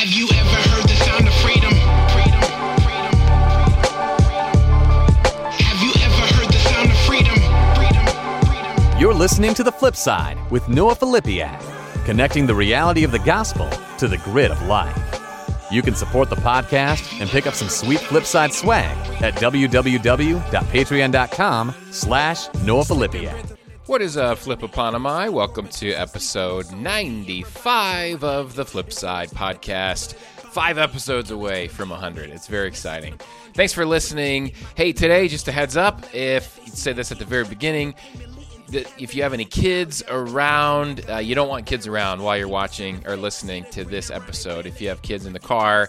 Have you ever heard the sound of freedom? Have you ever heard the sound of freedom? You're listening to The Flip Side with Noah Filipiak, connecting the reality of the gospel to the grit of life. You can support the podcast and pick up some sweet Flipside swag at www.patreon.com/Noah Filipiak. What is a Flipoponomi? Welcome to episode 95 of the Flipside podcast. 5 episodes away from 100. It's very exciting. Thanks for listening. Hey, today, just a heads up, if you say this at the very beginning, if you have any kids around, you don't want kids around while you're watching or listening to this episode. If you have kids in the car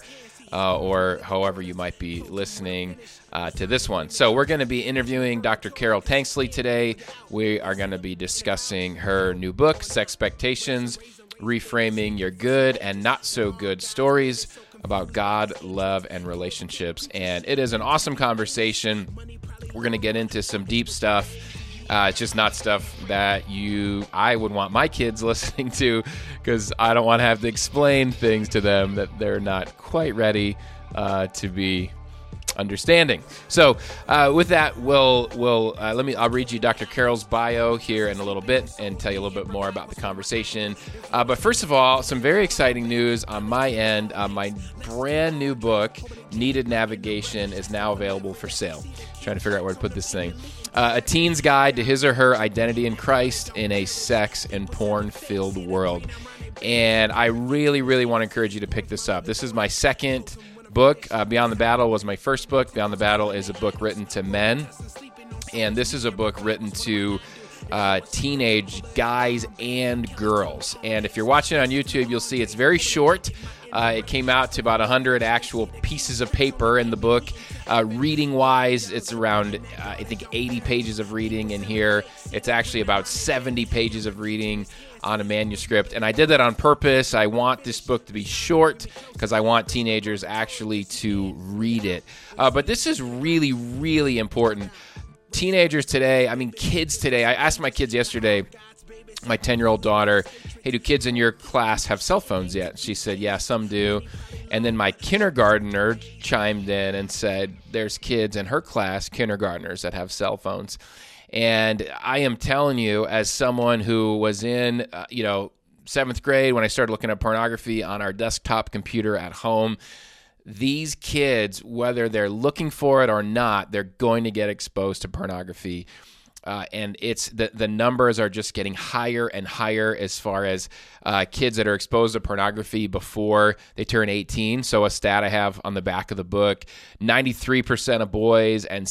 or however you might be listening to this one. So we're going to be interviewing Dr. Carol Tanksley today. We are going to be discussing her new book, Sexpectations, Reframing Your Good and Not So Good Stories about God, Love, and Relationships. And it is an awesome conversation. We're going to get into some deep stuff. It's just not stuff that I would want my kids listening to, because I don't want to have to explain things to them that they're not quite ready to be understanding. So with that, I'll read you Dr. Carol's bio here in a little bit and tell you a little bit more about the conversation. But first of all, some very exciting news on my end. My brand new book, Needed Navigation, is now available for sale. Trying to figure out where to put this thing. A teen's guide to his or her identity in Christ in a sex and porn-filled world. And I really, really want to encourage you to pick this up. This is my second book. Beyond the Battle was my first book. Beyond the Battle is a book written to men. And this is a book written to teenage guys and girls. And if you're watching on YouTube, you'll see it's very short. It came out to about 100 actual pieces of paper in the book. Reading-wise, it's around, I think, 80 pages of reading in here. It's actually about 70 pages of reading on a manuscript. And I did that on purpose. I want this book to be short because I want teenagers actually to read it. But this is really, really important. Teenagers today, kids today, I asked my kids yesterday, my 10-year-old daughter, hey, do kids in your class have cell phones yet? She said, yeah, some do. And then my kindergartner chimed in and said, there's kids in her class, kindergartners, that have cell phones. And I am telling you, as someone who was in, 7th grade when I started looking at pornography on our desktop computer at home, these kids, whether they're looking for it or not, they're going to get exposed to pornography. And it's the numbers are just getting higher and higher as far as kids that are exposed to pornography before they turn 18. So a stat I have on the back of the book, 93% of boys and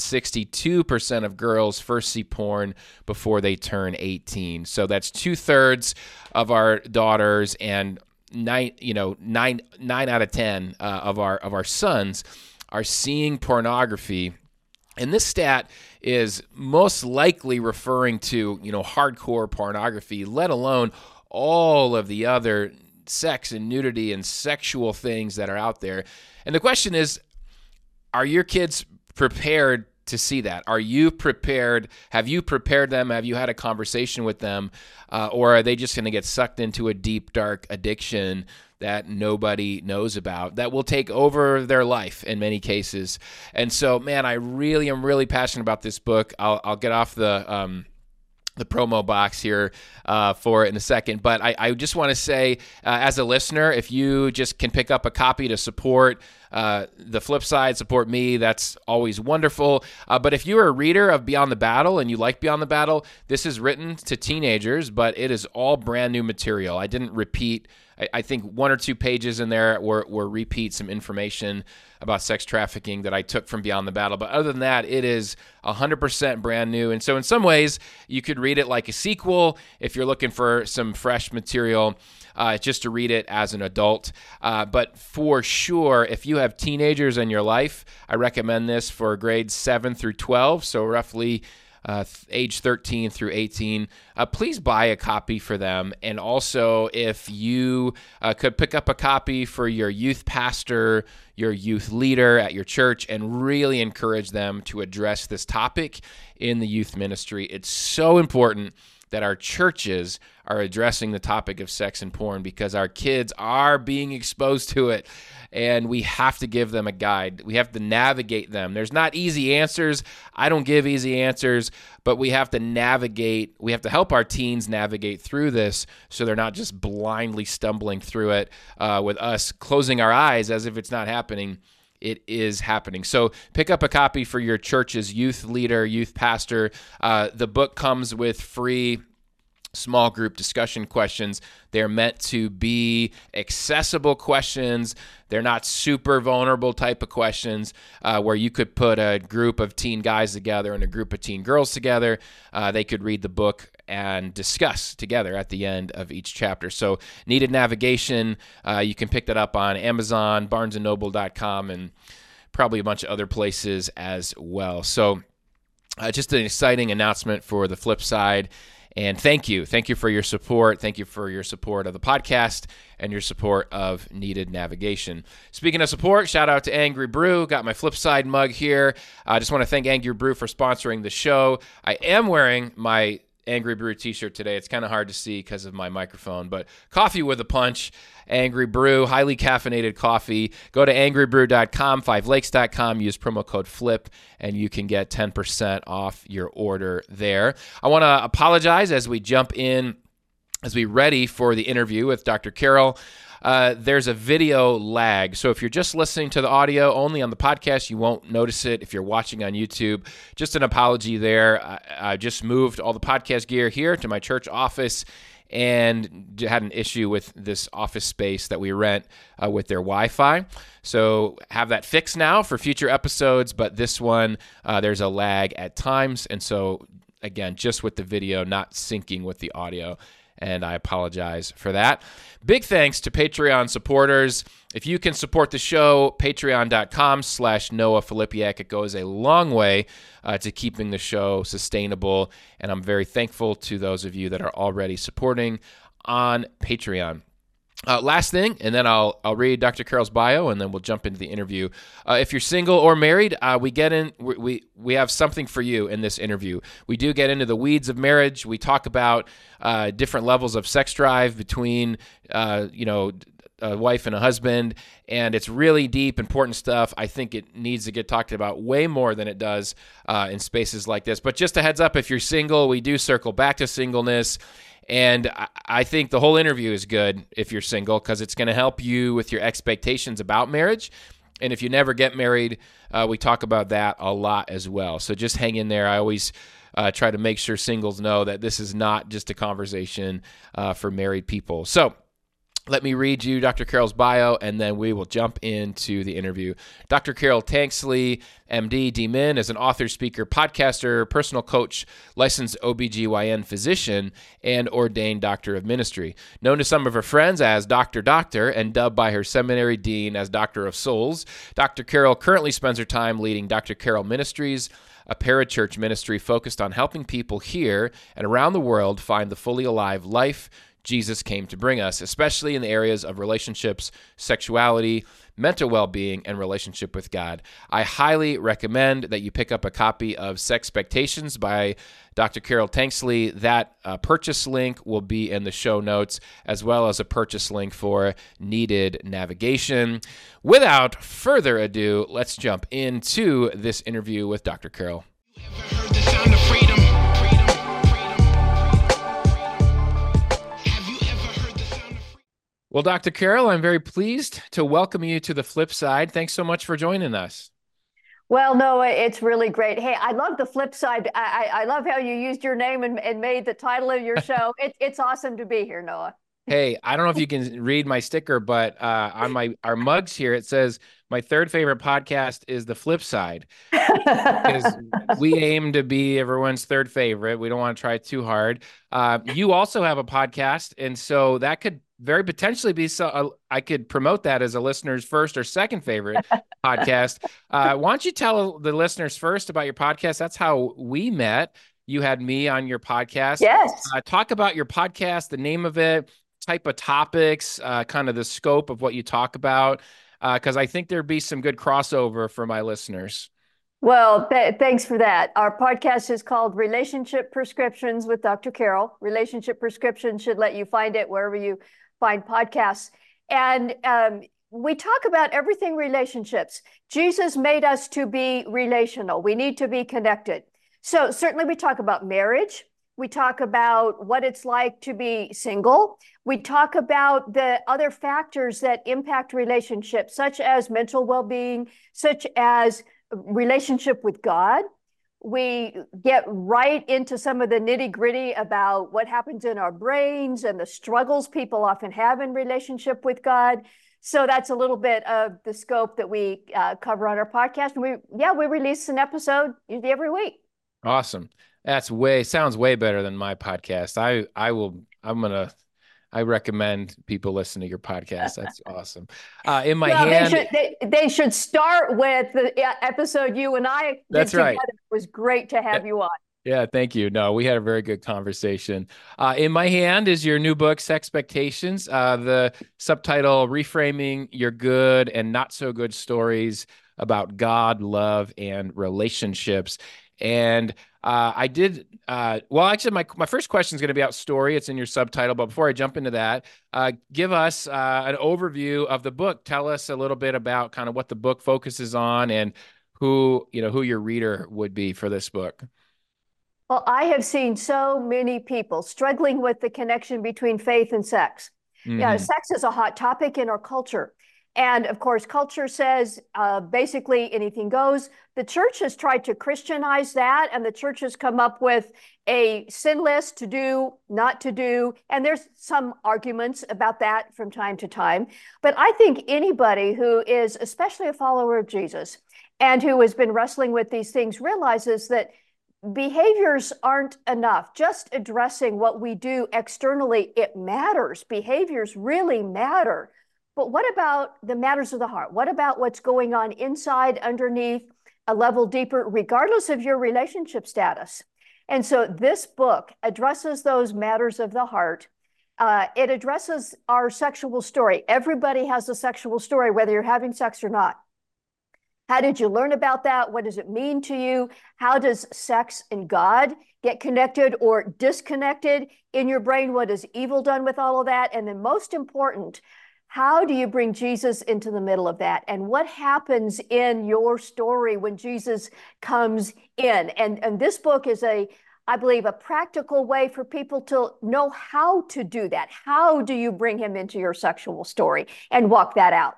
62% of girls first see porn before they turn 18. So that's 2/3 of our daughters and 9 out of 10 of our sons are seeing pornography. And this stat is most likely referring to, hardcore pornography, let alone all of the other sex and nudity and sexual things that are out there. And the question is, are your kids prepared to see that? Are you prepared? Have you prepared them? Have you had a conversation with them? Or are they just going to get sucked into a deep, dark addiction that nobody knows about, that will take over their life in many cases? And so, man, I really am really passionate about this book. I'll get off the promo box here for it in a second. But I just want to say, as a listener, if you just can pick up a copy to support the Flip Side, support me, that's always wonderful. But if you're a reader of Beyond the Battle and you like Beyond the Battle, this is written to teenagers, but it is all brand new material. I didn't repeat. I think 1 or 2 pages in there were repeat some information about sex trafficking that I took from Beyond the Battle. But other than that, it is 100% brand new. And so in some ways, you could read it like a sequel if you're looking for some fresh material, just to read it as an adult. But for sure, if you have teenagers in your life, I recommend this for grades 7 through 12, so roughly age 13 through 18, please buy a copy for them. And also, if you could pick up a copy for your youth pastor, your youth leader at your church, and really encourage them to address this topic in the youth ministry. It's so important that our churches are addressing the topic of sex and porn, because our kids are being exposed to it, and we have to give them a guide. We have to navigate them. There's not easy answers. I don't give easy answers, but we have to navigate. We have to help our teens navigate through this so they're not just blindly stumbling through it with us closing our eyes as if it's not happening. It is happening. So pick up a copy for your church's youth leader, youth pastor. The book comes with free small group discussion questions. They're meant to be accessible questions. They're not super vulnerable type of questions where you could put a group of teen guys together and a group of teen girls together. They could read the book and discuss together at the end of each chapter. So Needed Navigation, you can pick that up on Amazon, barnesandnoble.com, and probably a bunch of other places as well. So just an exciting announcement for the Flip Side. And thank you. Thank you for your support. Thank you for your support of the podcast and your support of Needed Navigation. Speaking of support, shout out to Angry Brew. Got my Flipside mug here. I just want to thank Angry Brew for sponsoring the show. I am wearing my Angry Brew t-shirt today. It's kind of hard to see because of my microphone, but coffee with a punch, Angry Brew, highly caffeinated coffee. Go to angrybrew.com, fivelakes.com, use promo code FLIP, and you can get 10% off your order there. I want to apologize as we jump in, as we ready for the interview with Dr. Carroll. There's a video lag. So if you're just listening to the audio only on the podcast, you won't notice it. If you're watching on YouTube, just an apology there. I just moved all the podcast gear here to my church office and had an issue with this office space that we rent with their Wi-Fi. So have that fixed now for future episodes, but this one, there's a lag at times. And so again, just with the video not syncing with the audio, and I apologize for that. Big thanks to Patreon supporters. If you can support the show, patreon.com/Noah Filipiak. It goes a long way to keeping the show sustainable, and I'm very thankful to those of you that are already supporting on Patreon. Last thing, and then I'll read Dr. Carroll's bio, and then we'll jump into the interview. If you're single or married, we have something for you in this interview. We do get into the weeds of marriage. We talk about different levels of sex drive between a wife and a husband, and it's really deep, important stuff. I think it needs to get talked about way more than it does in spaces like this. But just a heads up, if you're single, we do circle back to singleness. And I think the whole interview is good if you're single, because it's going to help you with your expectations about marriage. And if you never get married, we talk about that a lot as well. So just hang in there. I always try to make sure singles know that this is not just a conversation for married people. So let me read you Dr. Carroll's bio, and then we will jump into the interview. Dr. Carroll Tanksley, MD, DMin, is an author, speaker, podcaster, personal coach, licensed OBGYN physician, and ordained doctor of ministry. Known to some of her friends as Doctor, and dubbed by her seminary dean as Doctor of Souls, Dr. Carroll currently spends her time leading Dr. Carroll Ministries, a parachurch ministry focused on helping people here and around the world find the fully alive life Jesus came to bring us, especially in the areas of relationships, sexuality, mental well-being, and relationship with God. I highly recommend that you pick up a copy of Sexpectations by Dr. Carroll Tanksley. That purchase link will be in the show notes, as well as a purchase link for Needed Navigation. Without further ado, let's jump into this interview with Dr. Carroll. Ever heard the sound of freedom? Have you ever heard the sound of freedom? Well, Dr. Carroll, I'm very pleased to welcome you to the Flip Side. Thanks so much for joining us. Well, Noah, it's really great. Hey, I love the Flip Side. I love how you used your name and made the title of your show. It's awesome to be here, Noah. Hey, I don't know if you can read my sticker, but on our mugs here, it says my third favorite podcast is the Flip Side, because we aim to be everyone's third favorite. We don't want to try too hard. You also have a podcast, and so that could very potentially be I could promote that as a listener's first or second favorite podcast. Why don't you tell the listeners first about your podcast? That's how we met. You had me on your podcast. Yes. Talk about your podcast, the name of it, type of topics, kind of the scope of what you talk about, because I think there'd be some good crossover for my listeners. Well, thanks for that. Our podcast is called Relationship Prescriptions with Dr. Carol. Relationship Prescriptions should let you find it wherever you find podcasts. And we talk about everything relationships. Jesus made us to be relational. We need to be connected. So certainly we talk about marriage. We talk about what it's like to be single. We talk about the other factors that impact relationships, such as mental well-being, such as relationship with God. We get right into some of the nitty-gritty about what happens in our brains and the struggles people often have in relationship with God. So that's a little bit of the scope that we cover on our podcast. And we release an episode usually every week. Awesome. Sounds way better than my podcast. I recommend people listen to your podcast. That's awesome. In my hand, they should start with the episode you and I did that's together. right. It was great to have you on. Yeah, thank you. No, we had a very good conversation. In my hand is your new book, Sexpectations. The subtitle, Reframing Your Good and Not So Good Stories About God, Love, and Relationships. And I did, well, actually, my first question is going to be about story. It's in your subtitle. But before I jump into that, give us an overview of the book. Tell us a little bit about kind of what the book focuses on and who your reader would be for this book. Well, I have seen so many people struggling with the connection between faith and sex. Mm-hmm. Yeah, sex is a hot topic in our culture. And of course, culture says basically anything goes. The church has tried to Christianize that, and the church has come up with a sin list to do, not to do. And there's some arguments about that from time to time. But I think anybody who is especially a follower of Jesus and who has been wrestling with these things realizes that behaviors aren't enough. Just addressing what we do externally, it matters. Behaviors really matter. But what about the matters of the heart? What about what's going on inside, underneath, a level deeper, regardless of your relationship status? And so this book addresses those matters of the heart. It addresses our sexual story. Everybody has a sexual story, whether you're having sex or not. How did you learn about that? What does it mean to you? How does sex and God get connected or disconnected in your brain? What has evil done with all of that? And then most important, how do you bring Jesus into the middle of that? And what happens in your story when Jesus comes in? And this book is I believe, a practical way for people to know how to do that. How do you bring him into your sexual story and walk that out?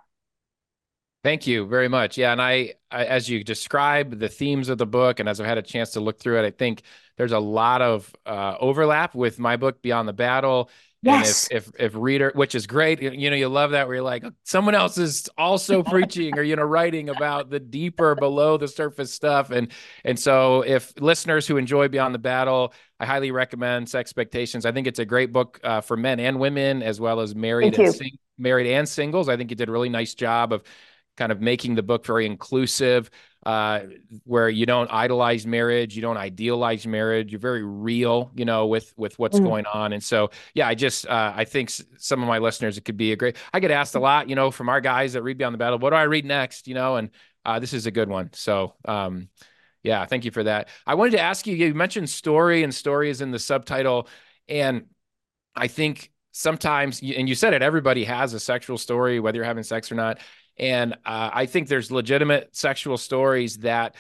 Thank you very much. Yeah, and I as you describe the themes of the book, and as I've had a chance to look through it, I think there's a lot of overlap with my book, Beyond the Battle. Yes. And if reader, which is great, you love that where you're like, someone else is also preaching or, writing about the deeper below the surface stuff. And so if listeners who enjoy Beyond the Battle, I highly recommend Sexpectations. I think it's a great book for men and women, as well as married and singles. I think you did a really nice job of kind of making the book very inclusive, where you don't idolize marriage, you don't idealize marriage, you're very real, with what's going on. And so, yeah, I think some of my listeners, it could be I get asked a lot, from our guys that read Beyond the Battle, what do I read next? And this is a good one. So, yeah, thank you for that. I wanted to ask you, you mentioned story, and story is in the subtitle. And I think sometimes, and you said it, everybody has a sexual story, whether you're having sex or not. And I think there's legitimate sexual stories that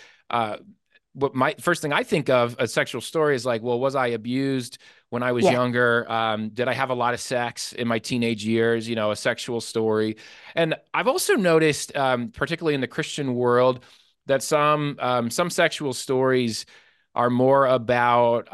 my first thing I think of a sexual story is like, well, was I abused when I was younger? Did I have a lot of sex in my teenage years? A sexual story. And I've also noticed, particularly in the Christian world, that some sexual stories are more about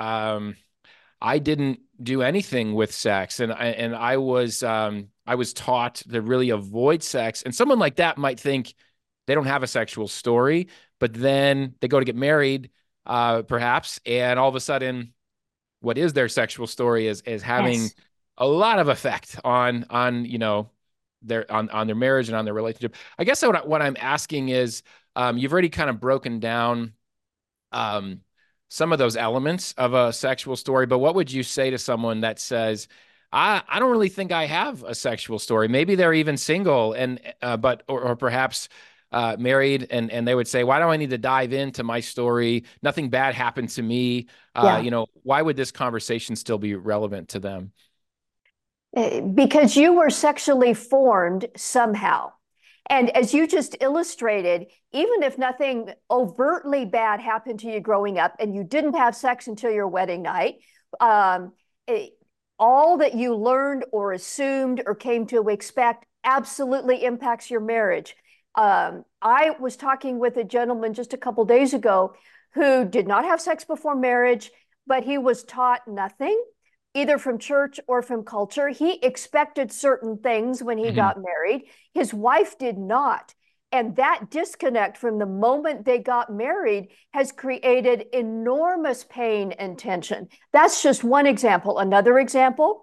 I didn't do anything with sex, and I was taught to really avoid sex. And someone like that might think they don't have a sexual story, but then they go to get married, perhaps, and all of a sudden, what is their sexual story is having a lot of effect on their marriage and on their relationship. I guess what I'm asking is, you've already kind of broken down some of those elements of a sexual story, but what would you say to someone that says, I don't really think I have a sexual story? Maybe they're even single, or perhaps married, and they would say, why do I need to dive into my story? Nothing bad happened to me. Yeah. Why would this conversation still be relevant to them? Because you were sexually formed somehow. And as you just illustrated, even if nothing overtly bad happened to you growing up and you didn't have sex until your wedding night, um, all that you learned or assumed or came to expect absolutely impacts your marriage. I was talking with a gentleman just a couple days ago who did not have sex before marriage, but he was taught nothing, either from church or from culture. He expected certain things when he got married. His wife did not. And that disconnect from the moment they got married has created enormous pain and tension. That's just one example. Another example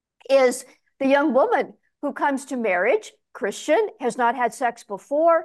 is the young woman who comes to marriage, Christian, has not had sex before,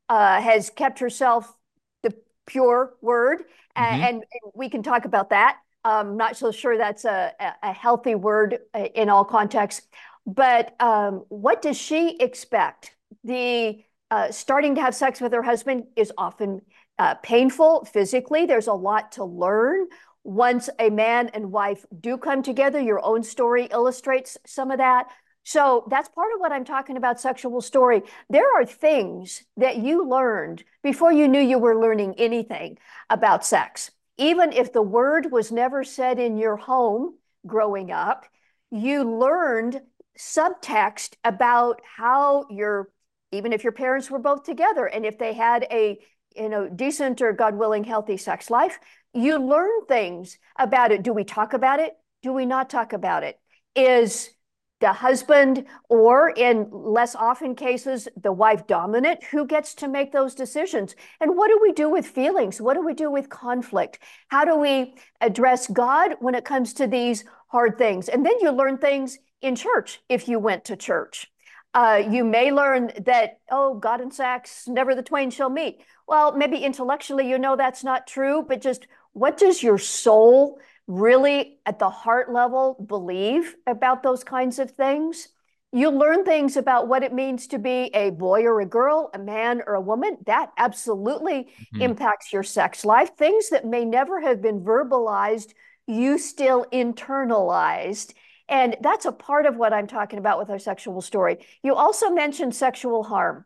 has kept herself the pure word, and we can talk about that. I'm not so sure that's a healthy word in all contexts. But what does she expect? The starting to have sex with her husband is often painful physically. There's a lot to learn. Once a man and wife do come together, your own story illustrates some of that. So that's part of what I'm talking about sexual story. There are things that you learned before you knew you were learning anything about sex. Even if the word was never said in your home growing up, you learned subtext about how even if your parents were both together and if they had a decent or, God willing, healthy sex life, you learn things about it. Do we talk about it? Do we not talk about it? Is the husband, or in less often cases, the wife dominant? Who gets to make those decisions? And what do we do with feelings? What do we do with conflict? How do we address God when it comes to these hard things? And then you learn things in church if you went to church. You may learn that, God and sex, never the twain shall meet. Well, maybe intellectually you know that's not true, but just what does your soul really at the heart level believe about those kinds of things? You learn things about what it means to be a boy or a girl, a man or a woman. That absolutely impacts your sex life. Things that may never have been verbalized, you still internalized. And that's a part of what I'm talking about with our sexual story. You also mentioned sexual harm.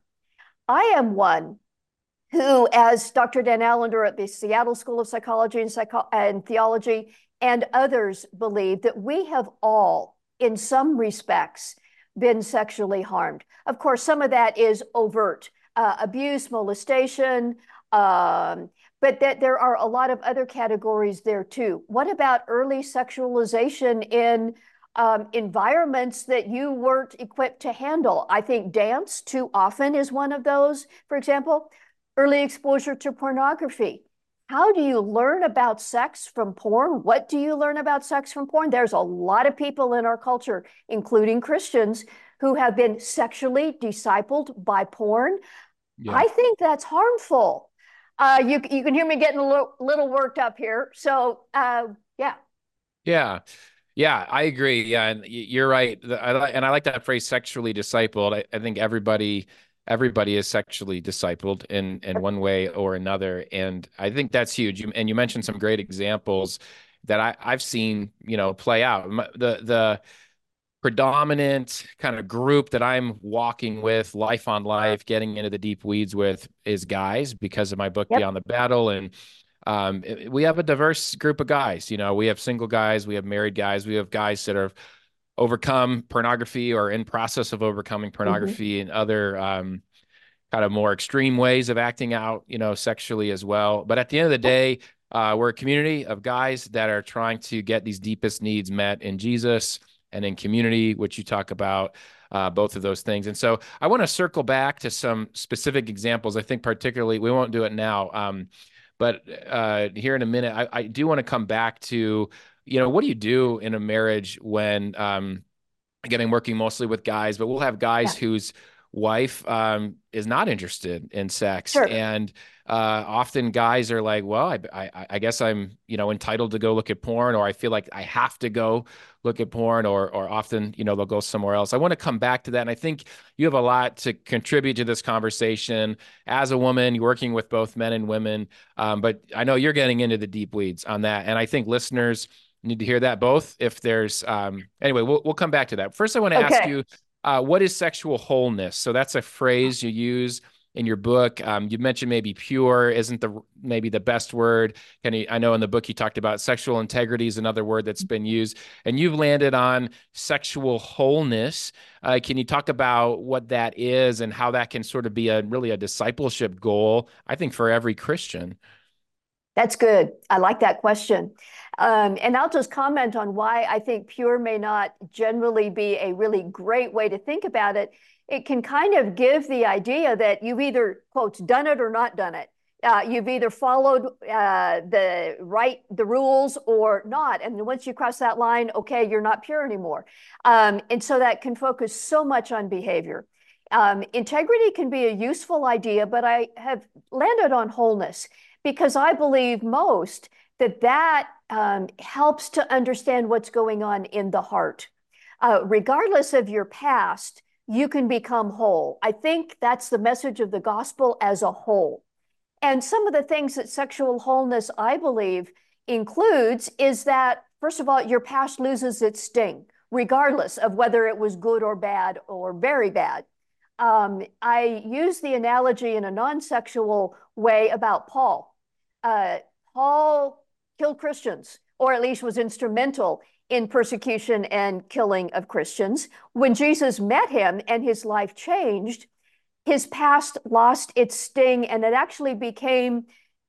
I am one who, as Dr. Dan Allender at the Seattle School of Psychology and Theology and others believe, that we have all, in some respects, been sexually harmed. Of course, some of that is overt abuse, molestation, but that there are a lot of other categories there too. What about early sexualization in environments that you weren't equipped to handle? I think dance too often is one of those. For example, early exposure to pornography. How do you learn about sex from porn? What do you learn about sex from porn? There's a lot of people in our culture, including Christians, who have been sexually discipled by porn. Yeah. I think that's harmful. You can hear me getting a little worked up here. So, yeah. Yeah, I agree. Yeah, and you're right. And I like that phrase, sexually discipled. I think everybody is sexually discipled in one way or another. And I think that's huge. And you mentioned some great examples that I've seen, play out. The predominant kind of group that I'm walking with, life on life, getting into the deep weeds with, is guys, because of my book, Beyond the Battle. And we have a diverse group of guys. We have single guys, we have married guys, we have guys that have overcome pornography or in process of overcoming pornography and other kind of more extreme ways of acting out, sexually as well. But at the end of the day, we're a community of guys that are trying to get these deepest needs met in Jesus and in community, which you talk about, both of those things. And so I want to circle back to some specific examples. I think particularly, we won't do it now, but here in a minute, I do want to come back to, what do you do in a marriage when, again, I'm working mostly with guys, but we'll have guys whose wife is not interested in sex. Sure. And often guys are like, well, I guess I'm, entitled to go look at porn, or I feel like I have to go look at porn, or often, they'll go somewhere else. I want to come back to that. And I think you have a lot to contribute to this conversation as a woman. You're working with both men and women. But I know you're getting into the deep weeds on that. And I think listeners need to hear that both. If there's, anyway, we'll come back to that. First, I want to ask you, what is sexual wholeness? So that's a phrase you use in your book. You mentioned maybe pure isn't maybe the best word. I know in the book you talked about sexual integrity is another word that's been used, and you've landed on sexual wholeness. Can you talk about what that is and how that can sort of be really a discipleship goal, I think, for every Christian? That's good. I like that question. And I'll just comment on why I think pure may not generally be a really great way to think about it. It can kind of give the idea that you've either, quotes, done it or not done it. You've either followed the rules or not. And once you cross that line, okay, you're not pure anymore. And so that can focus so much on behavior. Integrity can be a useful idea, but I have landed on wholeness because I believe most that helps to understand what's going on in the heart. Regardless of your past, you can become whole. I think that's the message of the gospel as a whole. And some of the things that sexual wholeness, I believe, includes is that, first of all, your past loses its sting, regardless of whether it was good or bad or very bad. I use the analogy in a non-sexual way about Paul. Paul killed Christians, or at least was instrumental in persecution and killing of Christians. When Jesus met him and his life changed, his past lost its sting, and it actually became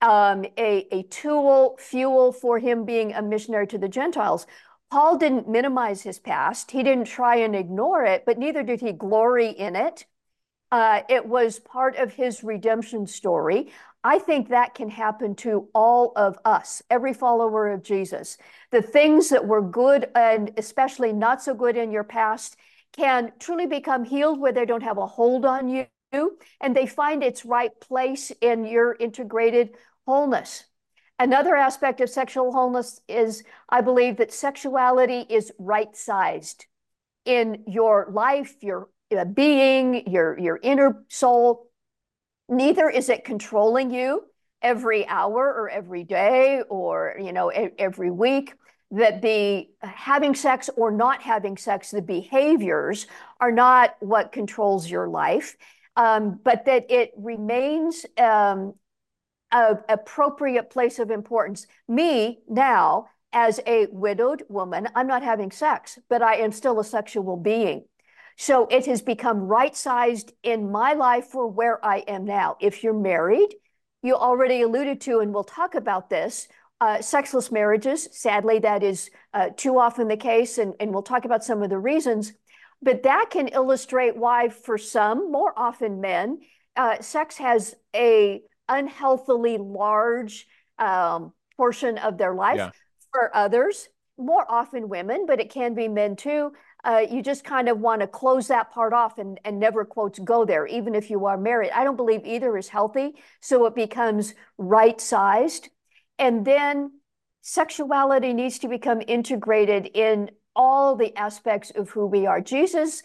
a fuel for him being a missionary to the Gentiles. Paul didn't minimize his past. He didn't try and ignore it, but neither did he glory in it. It was part of his redemption story. I think that can happen to all of us, every follower of Jesus. The things that were good and especially not so good in your past can truly become healed where they don't have a hold on you, and they find its right place in your integrated wholeness. Another aspect of sexual wholeness is, I believe, that sexuality is right-sized in your life, your being, your inner soul. Neither is it controlling you every hour or every day or every week. That the having sex or not having sex, the behaviors are not what controls your life, but that it remains an appropriate place of importance. Me now, as a widowed woman, I'm not having sex, but I am still a sexual being. So it has become right-sized in my life for where I am now. If you're married, you already alluded to, and we'll talk about this, sexless marriages. Sadly, that is too often the case, and we'll talk about some of the reasons. But that can illustrate why, for some, more often men, sex has a unhealthily large portion of their life. Yeah. For others, more often women, but it can be men too. You just kind of want to close that part off and never, quotes, go there, even if you are married. I don't believe either is healthy, so it becomes right-sized. And then sexuality needs to become integrated in all the aspects of who we are. Jesus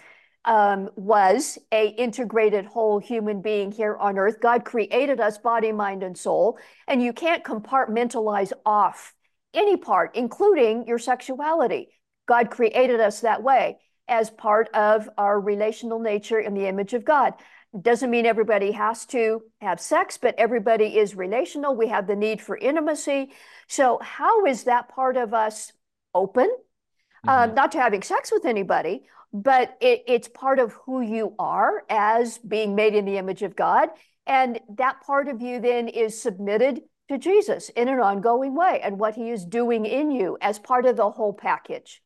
was an integrated whole human being here on earth. God created us body, mind, and soul, and you can't compartmentalize off any part, including your sexuality. God created us that way as part of our relational nature in the image of God. Doesn't mean everybody has to have sex, but everybody is relational. We have the need for intimacy. So how is that part of us open? Not to having sex with anybody, but it's part of who you are as being made in the image of God. And that part of you then is submitted to Jesus in an ongoing way and what he is doing in you as part of the whole package.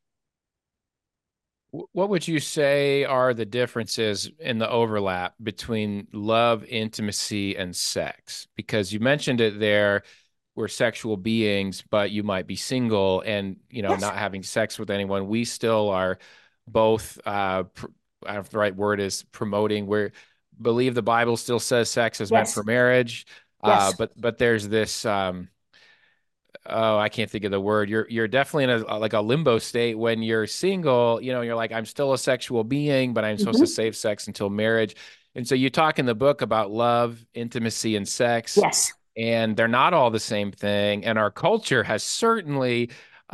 What would you say are the differences in the overlap between love, intimacy, and sex? Because you mentioned it there, we're sexual beings, but you might be single and, Yes. not having sex with anyone. We still are both I don't know if the right word is promoting, where believe the Bible still says sex is meant for Yes. marriage. Yes. But there's this, oh, I can't think of the word. You're definitely in like a limbo state when you're single. You're like, I'm still a sexual being, but I'm supposed to Mhm. save sex until marriage. And so you talk in the book about love, intimacy, and sex, Yes. and they're not all the same thing. And our culture has certainly,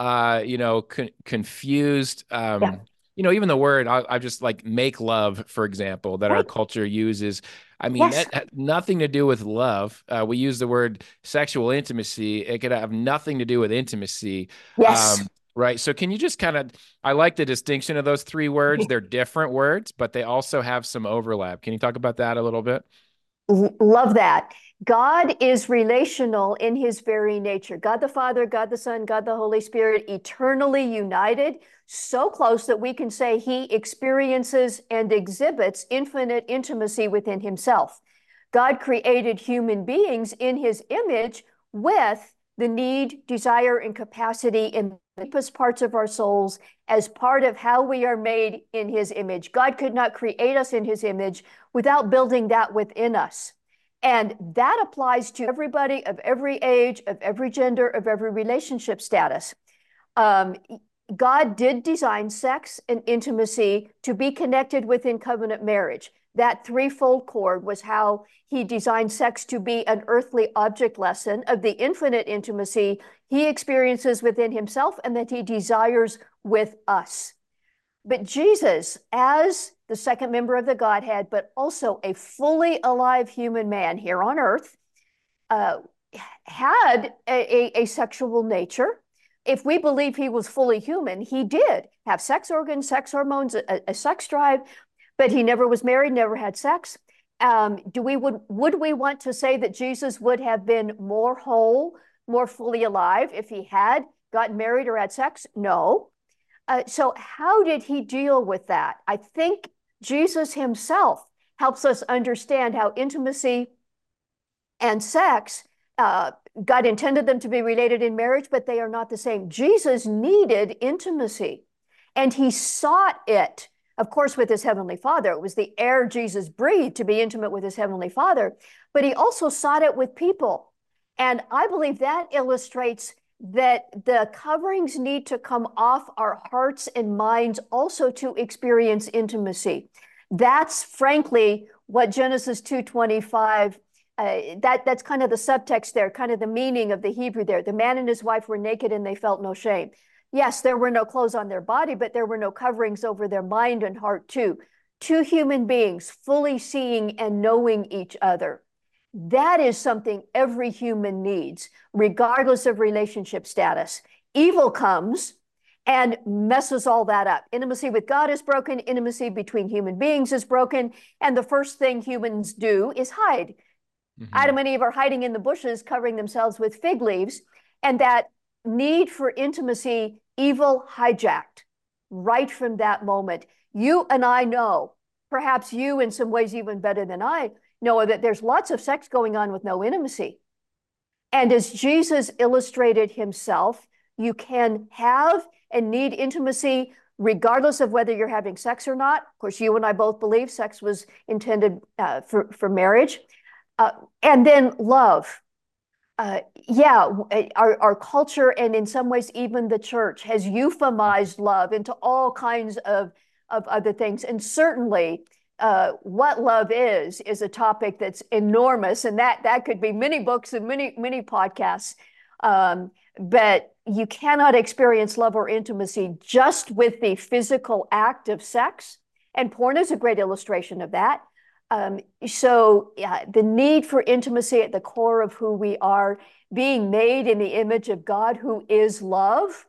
confused. Yeah. Even the word I just like make love, for example, that our Right. culture uses. I mean, Yes. that had nothing to do with love. We use the word sexual intimacy. It could have nothing to do with intimacy. Yes. Right. So can you just I like the distinction of those three words. They're different words, but they also have some overlap. Can you talk about that a little bit? Love that. God is relational in his very nature. God the Father, God the Son, God the Holy Spirit, eternally united, so close that we can say he experiences and exhibits infinite intimacy within himself. God created human beings in his image with the need, desire, and capacity in the deepest parts of our souls as part of how we are made in his image. God could not create us in his image without building that within us. And that applies to everybody of every age, of every gender, of every relationship status. Um, God did design sex and intimacy to be connected within covenant marriage. That threefold cord was how he designed sex to be an earthly object lesson of the infinite intimacy he experiences within himself and that he desires with us. But Jesus, as the second member of the Godhead, but also a fully alive human man here on earth, uh, had a sexual nature. If we believe he was fully human, he did have sex organs, sex hormones, a sex drive, but he never was married, never had sex. Would we want to say that Jesus would have been more whole, more fully alive if he had gotten married or had sex? No. So how did he deal with that? I think Jesus himself helps us understand how intimacy and sex, God intended them to be related in marriage, but they are not the same. Jesus needed intimacy, and he sought it, of course, with his heavenly Father. It was the air Jesus breathed to be intimate with his heavenly Father, but he also sought it with people. And I believe that illustrates that the coverings need to come off our hearts and minds also to experience intimacy. That's frankly what Genesis 2:25, that's kind of the subtext there, kind of the meaning of the Hebrew there. The man and his wife were naked and they felt no shame. Yes, there were no clothes on their body, but there were no coverings over their mind and heart too. Two human beings fully seeing and knowing each other. That is something every human needs, regardless of relationship status. Evil comes and messes all that up. Intimacy with God is broken, intimacy between human beings is broken, and the first thing humans do is hide. Adam and Eve are hiding in the bushes, covering themselves with fig leaves, and that need for intimacy, evil hijacked right from that moment. You and I know, perhaps you in some ways even better than I know, that there's lots of sex going on with no intimacy. And as Jesus illustrated himself, you can have and need intimacy regardless of whether you're having sex or not. Of course, you and I both believe sex was intended for marriage. And then love. Yeah, our culture and in some ways even the church has euphemized love into all kinds of other things. And certainly what love is a topic that's enormous, and that could be many books and many podcasts. But you cannot experience love or intimacy just with the physical act of sex, and porn is a great illustration of that. So the need for intimacy at the core of who we are, being made in the image of God who is love.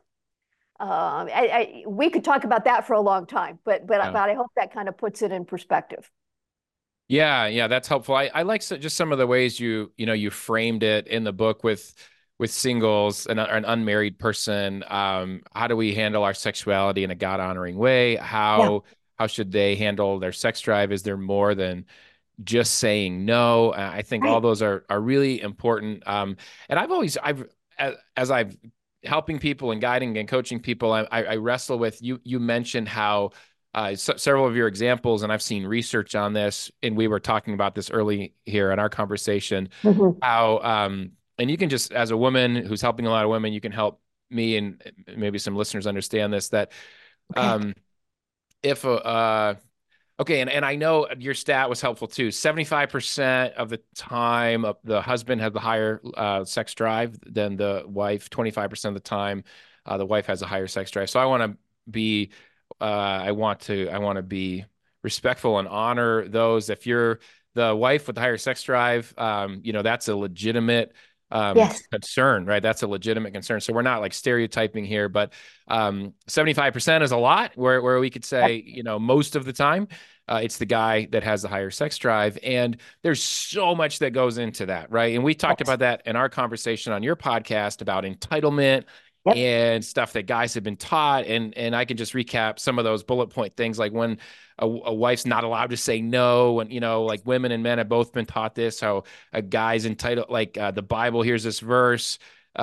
We could talk about that for a long time, but Yeah. I hope that kind of puts it in perspective. Yeah, that's helpful. I like just some of the ways you framed it in the book with singles and an unmarried person. How do we handle our sexuality in a God honoring way? Yeah, How should they handle their sex drive? Is there more than just saying no? I think all right. those are really important. And as I've helping people and guiding and coaching people, I wrestle with you. You mentioned how several of your examples, and I've seen research on this, and we were talking about this early here in our conversation, Mhm. how, and you can just, as a woman who's helping a lot of women, you can help me and maybe some listeners understand this, that Okay. if okay, and I know your stat was helpful too. 75% of the time, the husband has the higher sex drive than the wife. 25% of the time, the wife has a higher sex drive. So I want to be, I want to be respectful and honor those. If you're the wife with the higher sex drive, that's a legitimate Yes. concern, right? That's a legitimate concern. So we're not like stereotyping here, but 75% is a lot where we could Yep. say, most of the time, it's the guy that has the higher sex drive. And there's so much that goes into that, right? And we talked Yes. about that in our conversation on your podcast about entitlement Yep. and stuff that guys have been taught. And I can just recap some of those bullet point things, like when a wife's not allowed to say no. And, like women and men have both been taught this, how a guy's entitled, like the Bible, here's this verse,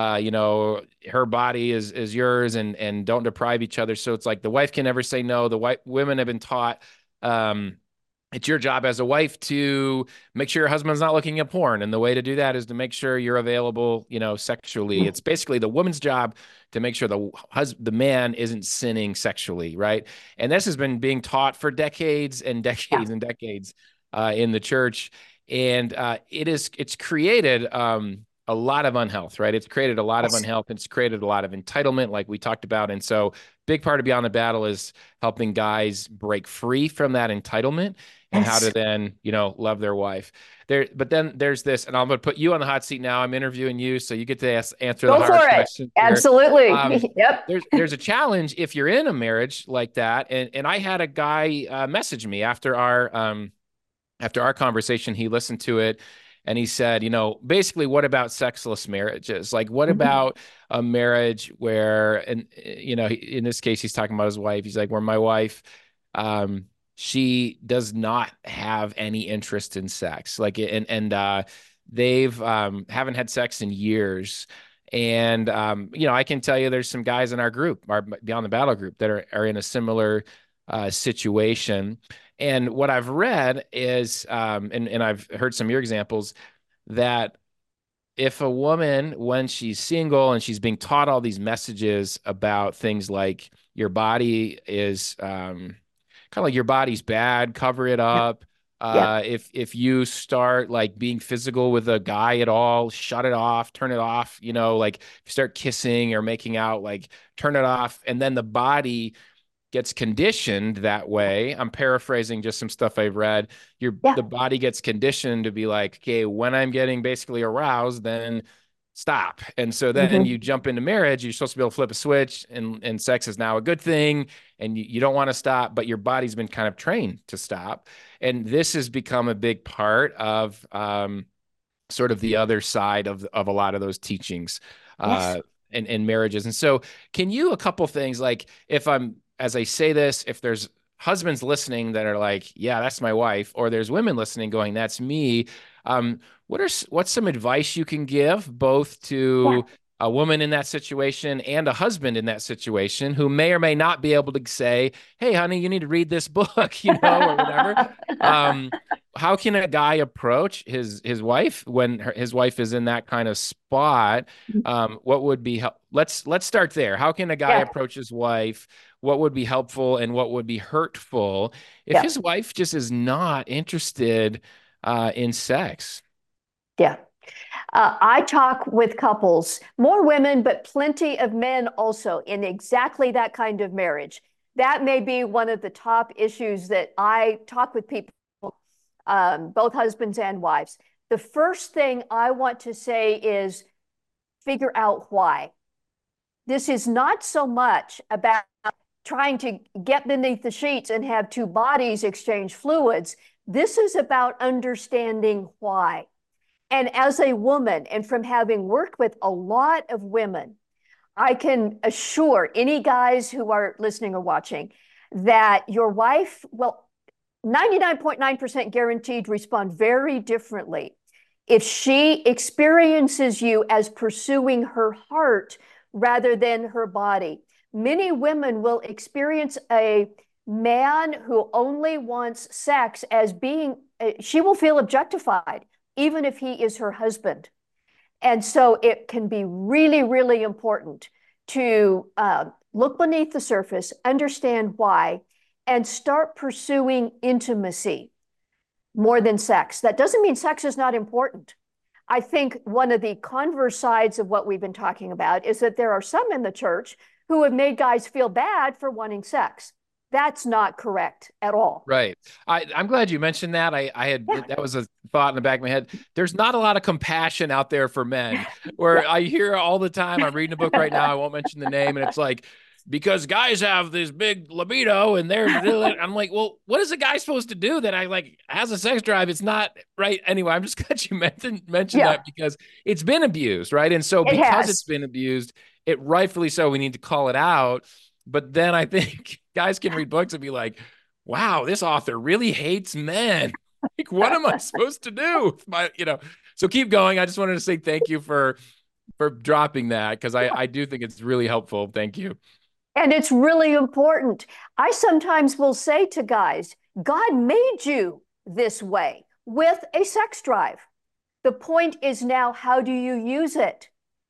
her body is yours, and don't deprive each other. So it's like the wife can never say no. Women have been taught, um, it's your job as a wife to make sure your husband's not looking at porn. And the way to do that is to make sure you're available, sexually. It's basically the woman's job to make sure the man isn't sinning sexually, right? And this has been being taught for decades and Yeah. decades and decades in the church. And it's created a lot of unhealth, right? It's created a lot of Yes. unhealth. It's created a lot of entitlement, like we talked about. And so big part of Beyond the Battle is helping guys break free from that entitlement and how to Yes. then, love their wife. But then there's this, and I'm going to put you on the hot seat now. I'm interviewing you, so you get to answer the Go hard for it. questions here. Absolutely. Yep. There's a challenge if you're in a marriage like that, and I had a guy message me after our conversation. He listened to it. And he said, basically, what about sexless marriages? Like, what Mhm. about a marriage where, and in this case, he's talking about his wife. He's like, where my wife, she does not have any interest in sex, like, and they've haven't had sex in years. And I can tell you, there's some guys in our group, our Beyond the Battle group, that are in a similar situation. And what I've read is, and I've heard some of your examples, that if a woman, when she's single and she's being taught all these messages about things like your body is kind of like your body's bad, cover it Yep. up. Yep. If you start like being physical with a guy at all, shut it off, turn it off. Like if you start kissing or making out, like turn it off. And then the body gets conditioned that way. I'm paraphrasing just some stuff I've read. Yeah. The body gets conditioned to be like, okay, when I'm getting basically aroused, then stop. And so then Mhm. you jump into marriage. You're supposed to be able to flip a switch, and sex is now a good thing, and you don't want to stop, but your body's been kind of trained to stop. And this has become a big part of sort of the other side of a lot of those teachings Yes. in marriages. And so can you, a couple things, like as I say this, if there's husbands listening that are like, yeah, that's my wife, or there's women listening going, that's me. What's some advice you can give both Yeah. to a woman in that situation and a husband in that situation who may or may not be able to say, hey, honey, you need to read this book, or whatever. Um, how can a guy approach his wife when his wife is in that kind of spot? What would be let's start there. How can a guy Yeah. approach his wife? What would be helpful and what would be hurtful if Yeah. his wife just is not interested in sex? Yeah. I talk with couples, more women, but plenty of men also in exactly that kind of marriage. That may be one of the top issues that I talk with people, both husbands and wives. The first thing I want to say is figure out why. This is not so much about trying to get beneath the sheets and have two bodies exchange fluids. This is about understanding why. And as a woman, and from having worked with a lot of women, I can assure any guys who are listening or watching that your wife will 99.9% guaranteed respond very differently if she experiences you as pursuing her heart rather than her body. Many women will experience a man who only wants sex as being, she will feel objectified, even if he is her husband. And so it can be really, really important to look beneath the surface, understand why, and start pursuing intimacy more than sex. That doesn't mean sex is not important. I think one of the converse sides of what we've been talking about is that there are some in the church who have made guys feel bad for wanting sex. That's not correct at all. Right. I'm glad you mentioned that. I had that was a thought in the back of my head. There's not a lot of compassion out there for men, where I hear all the time. I'm reading a book right now. I won't mention the name, and it's like, because guys have this big libido and I'm like, well, what is a guy supposed to do that has a sex drive? It's not right. Anyway, I'm just glad you mentioned that, because it's been abused, right? And so because it's been abused, it rightfully so, we need to call it out. But then I think guys can read books and be like, wow, this author really hates men. Like, what am I supposed to do? So keep going. I just wanted to say thank you for dropping that, because I do think it's really helpful. Thank you. And it's really important. I sometimes will say to guys, God made you this way with a sex drive. The point is now, how do you use it?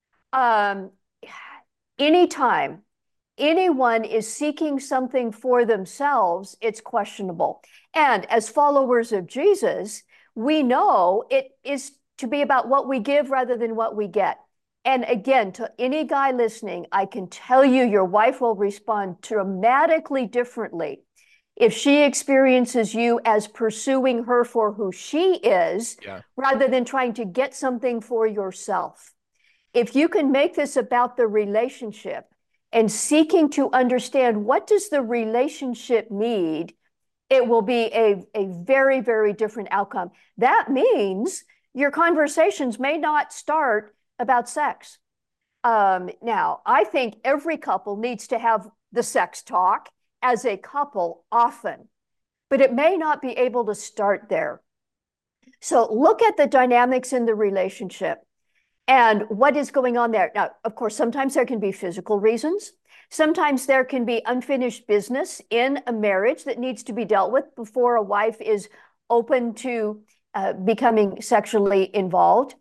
Anytime anyone is seeking something for themselves, it's questionable. And as followers of Jesus, we know it is to be about what we give rather than what we get. And again, to any guy listening, I can tell you your wife will respond dramatically differently if she experiences you as pursuing her for who she is, rather than trying to get something for yourself. If you can make this about the relationship and seeking to understand what does the relationship need, it will be a very, very different outcome. That means your conversations may not start about sex. Now, I think every couple needs to have the sex talk as a couple often, but it may not be able to start there. So look at the dynamics in the relationship and what is going on there. Now, of course, sometimes there can be physical reasons. Sometimes there can be unfinished business in a marriage that needs to be dealt with before a wife is open to becoming sexually involved.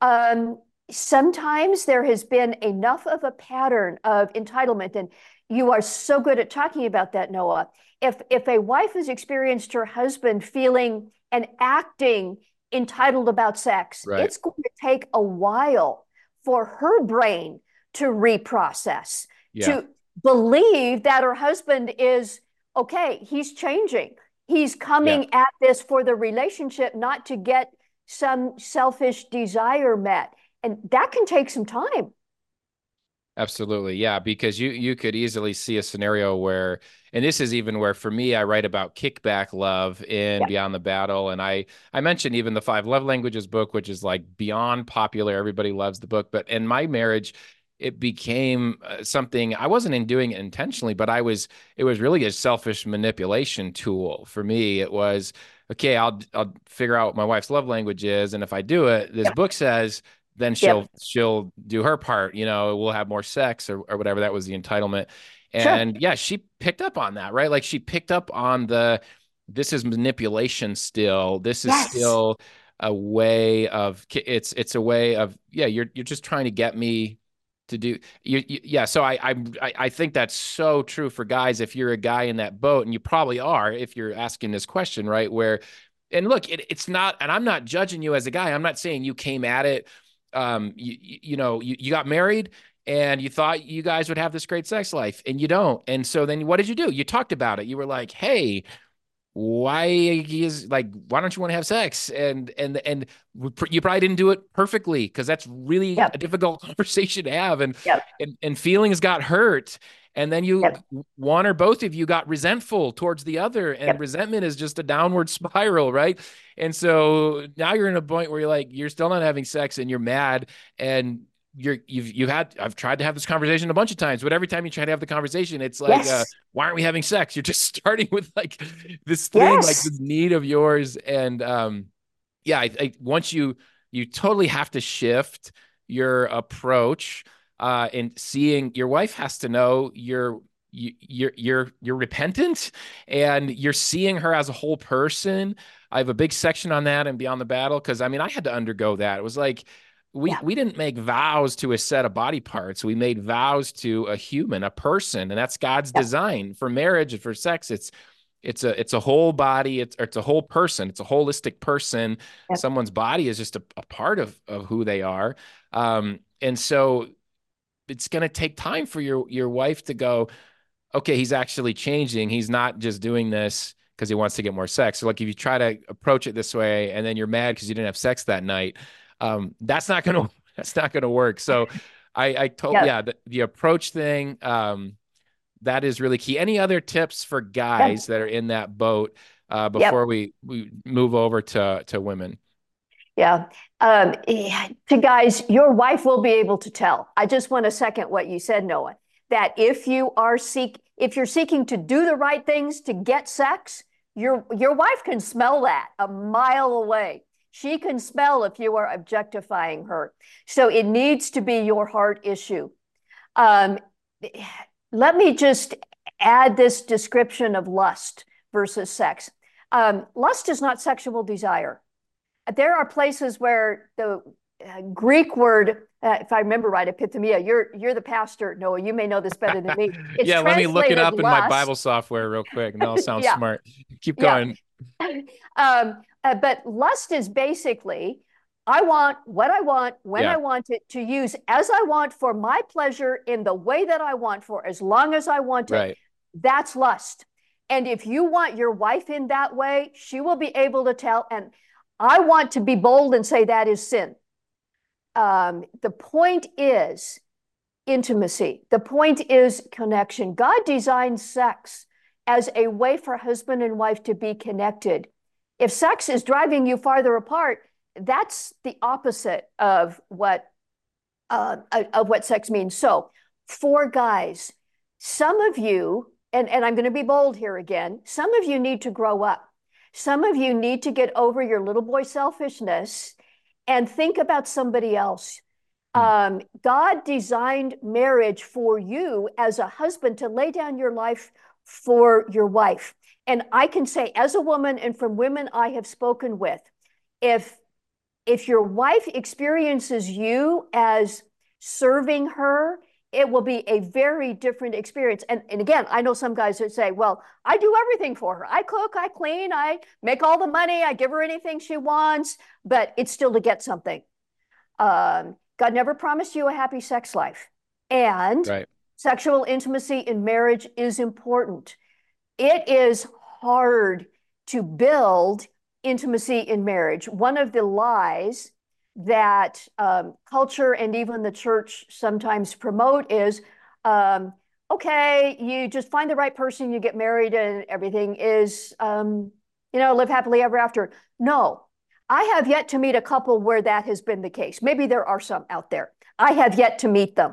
Sometimes there has been enough of a pattern of entitlement, and you are so good at talking about that, Noah. If a wife has experienced her husband feeling and acting entitled about sex, it's going to take a while for her brain to reprocess, to believe that her husband is okay, he's changing. He's coming at this for the relationship, not to get some selfish desire met. And that can take some time. Absolutely. Yeah. Because you could easily see a scenario where, and this is even where, for me, I write about kickback love in Beyond the Battle. And I mentioned even the 5 Love Languages book, which is like beyond popular. Everybody loves the book. But in my marriage, it became something I wasn't doing it intentionally, but it was really a selfish manipulation tool for me. It was, okay, I'll figure out what my wife's love language is. And if I do it, this book says, then she'll do her part, we'll have more sex or whatever. That was the entitlement. And she picked up on that, right? Like, she picked up on this is manipulation still. This is still a way of, it's a way of, you're just trying to get me to do so I think that's so true for guys. If you're a guy in that boat, and you probably are if you're asking this question, right? Where, and look, it's not, and I'm not judging you as a guy. I'm not saying you came at it, you got married and you thought you guys would have this great sex life, and you don't. And so then what did you do? You talked about it. You were like, hey, why don't you want to have sex? And you probably didn't do it perfectly, because that's really a difficult conversation to have. And feelings got hurt. And then one or both of you got resentful towards the other, and resentment is just a downward spiral, right? And so now you're in a point where you're still not having sex, and you're mad, and I've tried to have this conversation a bunch of times, but every time you try to have the conversation, it's like, why aren't we having sex? You're just starting with this thing, like this need of yours. And once you totally have to shift your approach, and seeing your wife has to know you're you're repentant and you're seeing her as a whole person. I have a big section on that and Beyond the Battle, because I mean I had to undergo that. It was like Yeah. we didn't make vows to a set of body parts. We made vows to a human, a person, and that's God's Yeah. design for marriage and for sex. It's a whole body. It's a whole person. It's a holistic person. Yeah. Someone's body is just a part of who they are. And so it's going to take time for your wife to go, okay, he's actually changing. He's not just doing this because he wants to get more sex. So like if you try to approach it this way and then you're mad because you didn't have sex that night, that's not gonna work. So I told Yeah. yeah, the approach thing, that is really key. Any other tips for Yeah. guys that are in that boat Yep. before we move over to women? Yeah. To guys, your wife will be able to tell. I just want to second what you said, Noah, that if you're seeking to do the right things to get sex, your wife can smell that a mile away. She can smell if you are objectifying her. So it needs to be your heart issue. Um, Let me just add this description of lust versus sex. Lust is not sexual desire. There are places where the Greek word, if I remember right, epithemia, you're the pastor, Noah, you may know this better than me. It's Yeah, let me look it translated up in my lust. Bible software real quick, and that'll sound Yeah, smart. Keep yeah. going. But lust is basically, I want what I want when Yeah, I want it, to use as I want, for my pleasure, in the way that I want, for as long as I want it. right. That's lust. And if you want your wife in that way, she will be able to tell. And I want to be bold and say that is sin. The point is intimacy. The point is connection. God designed sex as a way for husband and wife to be connected. If sex is driving you farther apart, that's the opposite of what sex means. So, for guys, some of you, and I'm going to be bold here again, some of you need to grow up. Some of you need to get over your little boy selfishness and think about somebody else. God designed marriage for you as a husband to lay down your life for your wife. And I can say, as a woman and from women I have spoken with, if your wife experiences you as serving her, it will be a very different experience. And again, I know some guys that say, well, I do everything for her. I cook, I clean, I make all the money, I give her anything she wants, but it's still to get something. God never promised you a happy sex life. And Right. sexual intimacy in marriage is important. It is hard to build intimacy in marriage. One of the lies that culture and even the church sometimes promote is, okay, you just find the right person, you get married, and everything is, live happily ever after. No, I have yet to meet a couple where that has been the case. Maybe there are some out there. I have yet to meet them.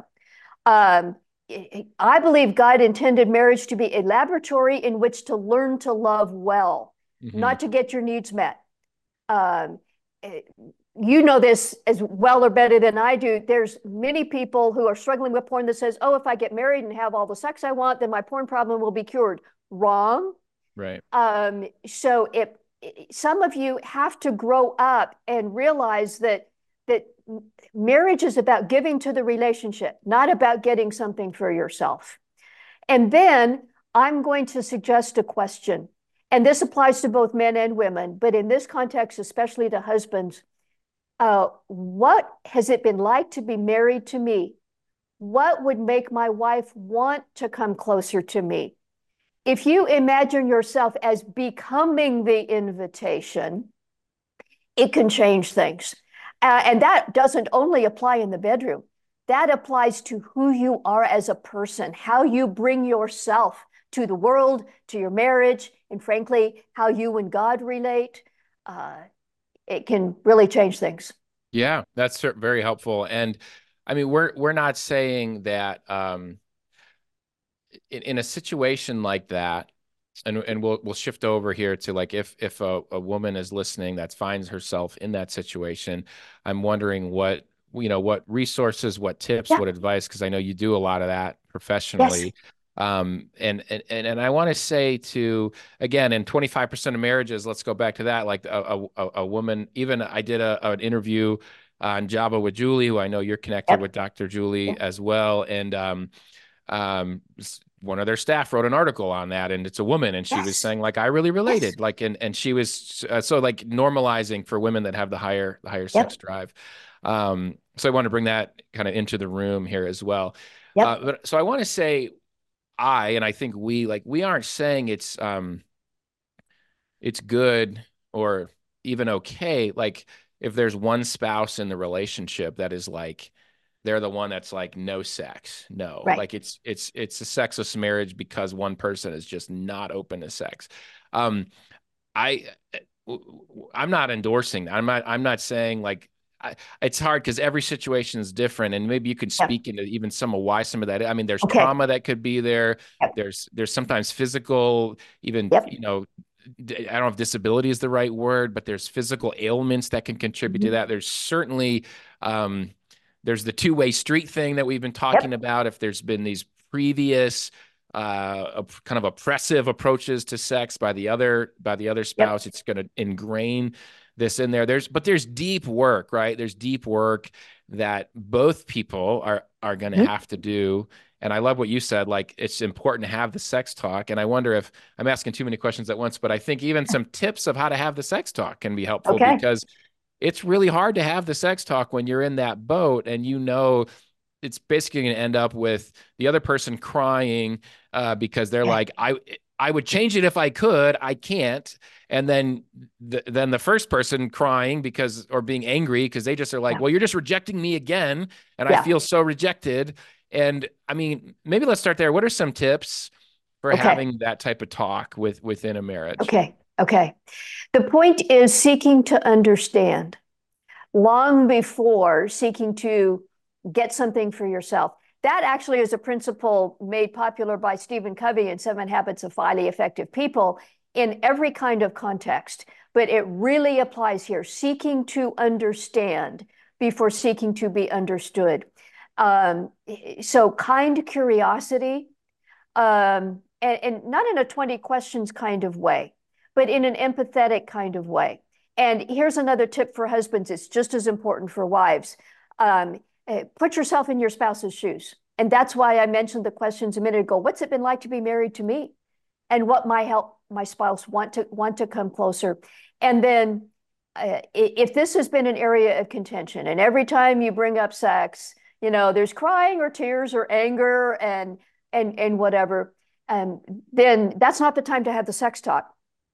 I believe God intended marriage to be a laboratory in which to learn to love well, not to get your needs met. You know this as well or better than I do. There's many people who are struggling with porn that says, oh, if I get married and have all the sex I want, then my porn problem will be cured. Wrong. Right. So some of you have to grow up and realize that marriage is about giving to the relationship, not about getting something for yourself. And then I'm going to suggest a question, and this applies to both men and women, but in this context, especially to husbands. What has it been like to be married to me? What would make my wife want to come closer to me? If you imagine yourself as becoming the invitation, it can change things. And that doesn't only apply in the bedroom. That applies to who you are as a person, how you bring yourself to the world, to your marriage, and frankly, how you and God relate. It can really change things. Yeah, that's very helpful. And I mean, we're not saying that in a situation like that, and we'll shift over here to like if a woman is listening that finds herself in that situation, I'm wondering what resources, what tips, Yeah. what advice, because I know you do a lot of that professionally. Yes. And I want to say to, again, in 25% of marriages, let's go back to that. Like a woman, even I did an interview on Java with Julie, who I know you're connected Yep. with Dr. Julie Yep. as well. And one of their staff wrote an article on that, and it's a woman, and she was Yes. saying like I really Yes. related, like, and she was so like normalizing for women that have the higher sex Yep. drive. So I want to bring that kind of into the room here as well. Yep. But so I want to say and I think we aren't saying it's good or even okay. Like if there's one spouse in the relationship that is like they're the one that's like no sex. No, Right. like it's a sexless marriage because one person is just not open to sex. Um, I I'm not endorsing that. I'm not saying like it's hard because every situation is different, and maybe you could Yep. speak into even some of why some of that. I mean, there's Okay. trauma that could be there. Yep. There's sometimes physical, even Yep. I don't know if disability is the right word, but there's physical ailments that can contribute to Mhm. that. There's certainly there's the two-way street thing that we've been talking Yep. about. If there's been these previous kind of oppressive approaches to sex by the other Yep. spouse, it's going to ingrain this in there. There's deep work, right? There's deep work that both people are going to Mhm. have to do. And I love what you said, like it's important to have the sex talk. And I wonder if I'm asking too many questions at once, but I think even some tips of how to have the sex talk can be helpful Okay. because it's really hard to have the sex talk when you're in that boat and it's basically going to end up with the other person crying because they're Yeah. like, I would change it if I could. I can't. And then the first person crying or being angry because they just are like, Yeah. well, you're just rejecting me again. And I Yeah. feel so rejected. And I mean, maybe let's start there. What are some tips for Okay. having that type of talk within a marriage? Okay. Okay. The point is seeking to understand long before seeking to get something for yourself. That actually is a principle made popular by Stephen Covey in Seven Habits of Highly Effective People in every kind of context, but it really applies here, seeking to understand before seeking to be understood. So kind curiosity, and not in a 20 questions kind of way, but in an empathetic kind of way. And here's another tip for husbands. It's just as important for wives. Put yourself in your spouse's shoes. And that's why I mentioned the questions a minute ago. What's it been like to be married to me? And what might help my spouse want to come closer? And then if this has been an area of contention, and every time you bring up sex, there's crying or tears or anger and whatever, then that's not the time to have the sex talk.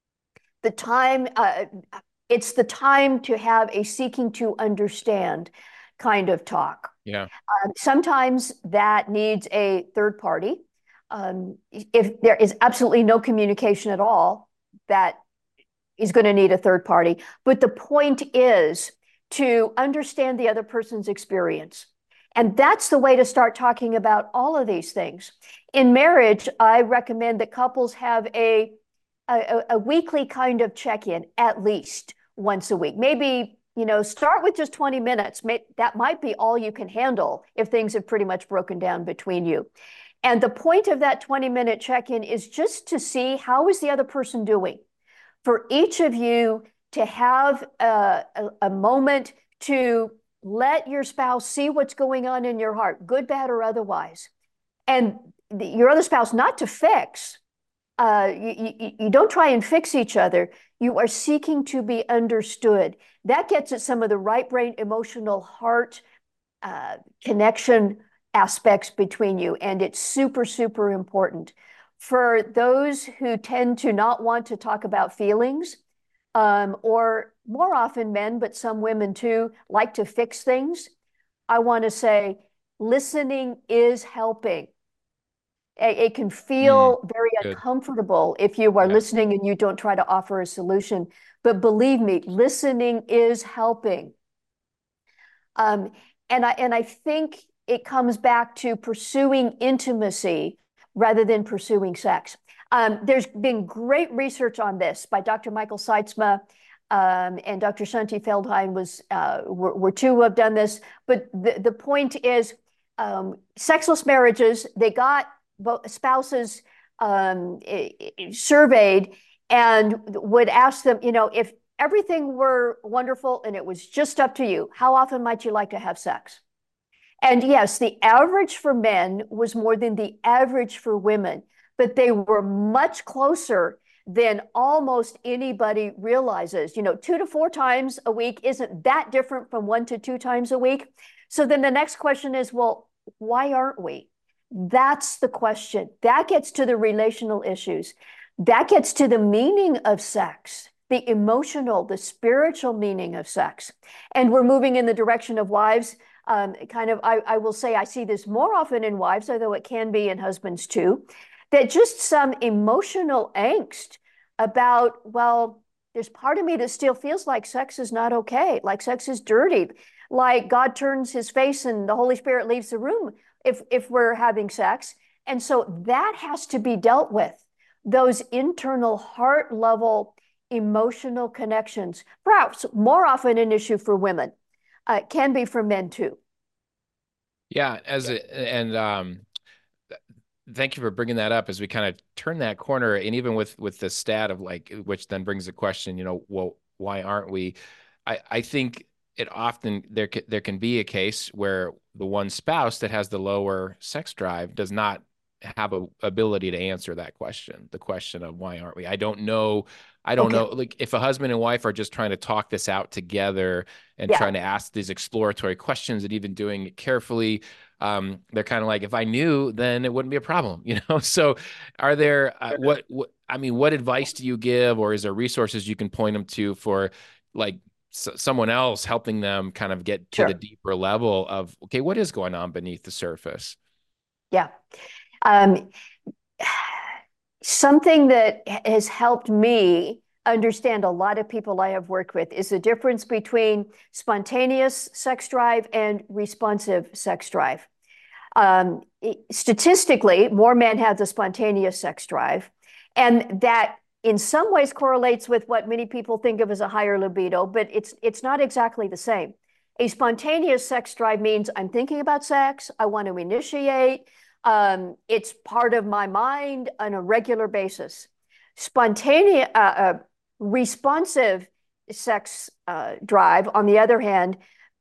It's the time to have a seeking to understand kind of talk. Yeah. Sometimes that needs a third party. If there is absolutely no communication at all, that is going to need a third party. But the point is to understand the other person's experience. And that's the way to start talking about all of these things. In marriage, I recommend that couples have a weekly kind of check-in at least once a week. Maybe, start with just 20 minutes. That might be all you can handle if things have pretty much broken down between you. And the point of that 20-minute check-in is just to see how is the other person doing. For each of you to have a moment to let your spouse see what's going on in your heart, good, bad, or otherwise. And your other spouse not to fix. You don't try and fix each other. You are seeking to be understood. That gets at some of the right brain, emotional, heart connection aspects between you. And it's super, super important. For those who tend to not want to talk about feelings, or more often men, but some women too, like to fix things, I want to say listening is helping. It can feel very Good. uncomfortable if you are Yeah. listening and you don't try to offer a solution. But believe me, listening is helping. And I think it comes back to pursuing intimacy rather than pursuing sex. There's been great research on this by Dr. Michael Seitzma and Dr. Shanti Feldheim were two who have done this. But the point is, sexless marriages, they got spouses surveyed and would ask them, if everything were wonderful and it was just up to you, how often might you like to have sex? And yes, the average for men was more than the average for women, but they were much closer than almost anybody realizes. 2 to 4 times a week isn't that different from 1 to 2 times a week. So then the next question is, well, why aren't we? That's the question. That gets to the relational issues. That gets to the meaning of sex, the emotional, the spiritual meaning of sex. And we're moving in the direction of wives. I will say I see this more often in wives, although it can be in husbands too, that just some emotional angst about, well, there's part of me that still feels like sex is not okay, like sex is dirty, like God turns his face and the Holy Spirit leaves the room if we're having sex. And so that has to be dealt with. Those internal heart level emotional connections, perhaps more often an issue for women, can be for men too. Yeah, thank you for bringing that up as we kind of turn that corner, and even with the stat of like, which then brings the question, well, why aren't we? I think it often there can be a case where the one spouse that has the lower sex drive does not have a ability to answer that question, the question of why aren't we? I don't know. Like if a husband and wife are just trying to talk this out together and trying to ask these exploratory questions and even doing it carefully, they're kind of like, if I knew, then it wouldn't be a problem, So are there, what advice do you give, or is there resources you can point them to for like someone else helping them kind of get to the deeper level of, okay, what is going on beneath the surface? Yeah. Something that has helped me understand a lot of people I have worked with is the difference between spontaneous sex drive and responsive sex drive. Statistically, more men have the spontaneous sex drive, and that in some ways correlates with what many people think of as a higher libido, but it's not exactly the same. A spontaneous sex drive means I'm thinking about sex, I want to initiate, it's part of my mind on a regular basis. Responsive sex drive, on the other hand,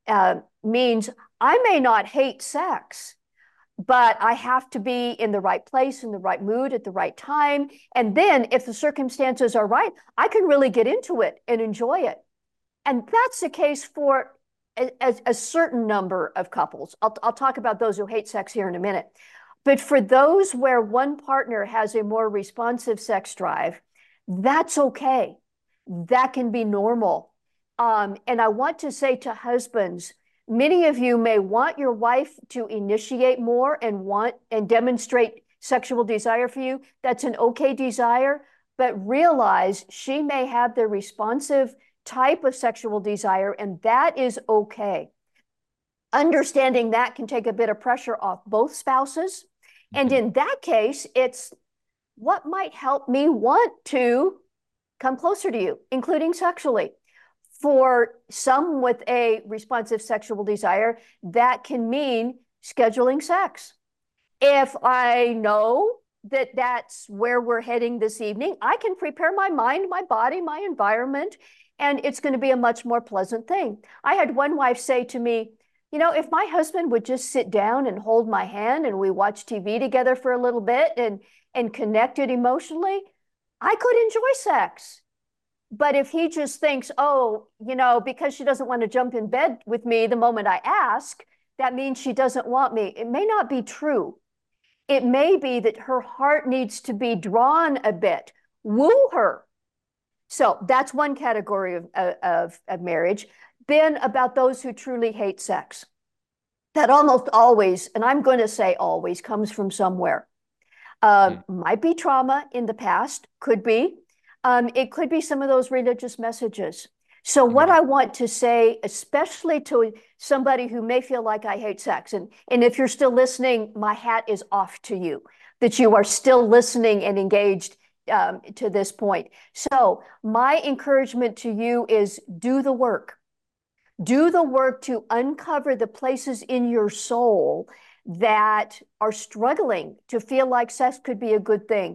means I may not hate sex, but I have to be in the right place, in the right mood, at the right time. And then if the circumstances are right, I can really get into it and enjoy it. And that's the case for a certain number of couples. I'll talk about those who hate sex here in a minute. But for those where one partner has a more responsive sex drive, that's okay. That can be normal. And I want to say to husbands, many of you may want your wife to initiate more and demonstrate sexual desire for you. That's an okay desire, but realize she may have the responsive type of sexual desire, and that is okay. Understanding that can take a bit of pressure off both spouses. And in that case, it's what might help me want to come closer to you, including sexually. For some with a responsive sexual desire, that can mean scheduling sex. If I know that that's where we're heading this evening, I can prepare my mind, my body, my environment, and it's going to be a much more pleasant thing. I had one wife say to me, if my husband would just sit down and hold my hand and we watch TV together for a little bit and connected emotionally, I could enjoy sex. But if he just thinks, because she doesn't want to jump in bed with me the moment I ask, that means she doesn't want me. It may not be true. It may be that her heart needs to be drawn a bit. Woo her. So that's one category of marriage. Then about those who truly hate sex. That almost always, and I'm going to say always, comes from somewhere. Might be trauma in the past, could be. It could be some of those religious messages. So what I want to say, especially to somebody who may feel like I hate sex, and if you're still listening, my hat is off to you, that you are still listening and engaged to this point. So my encouragement to you is do the work. Do the work to uncover the places in your soul that are struggling to feel like sex could be a good thing.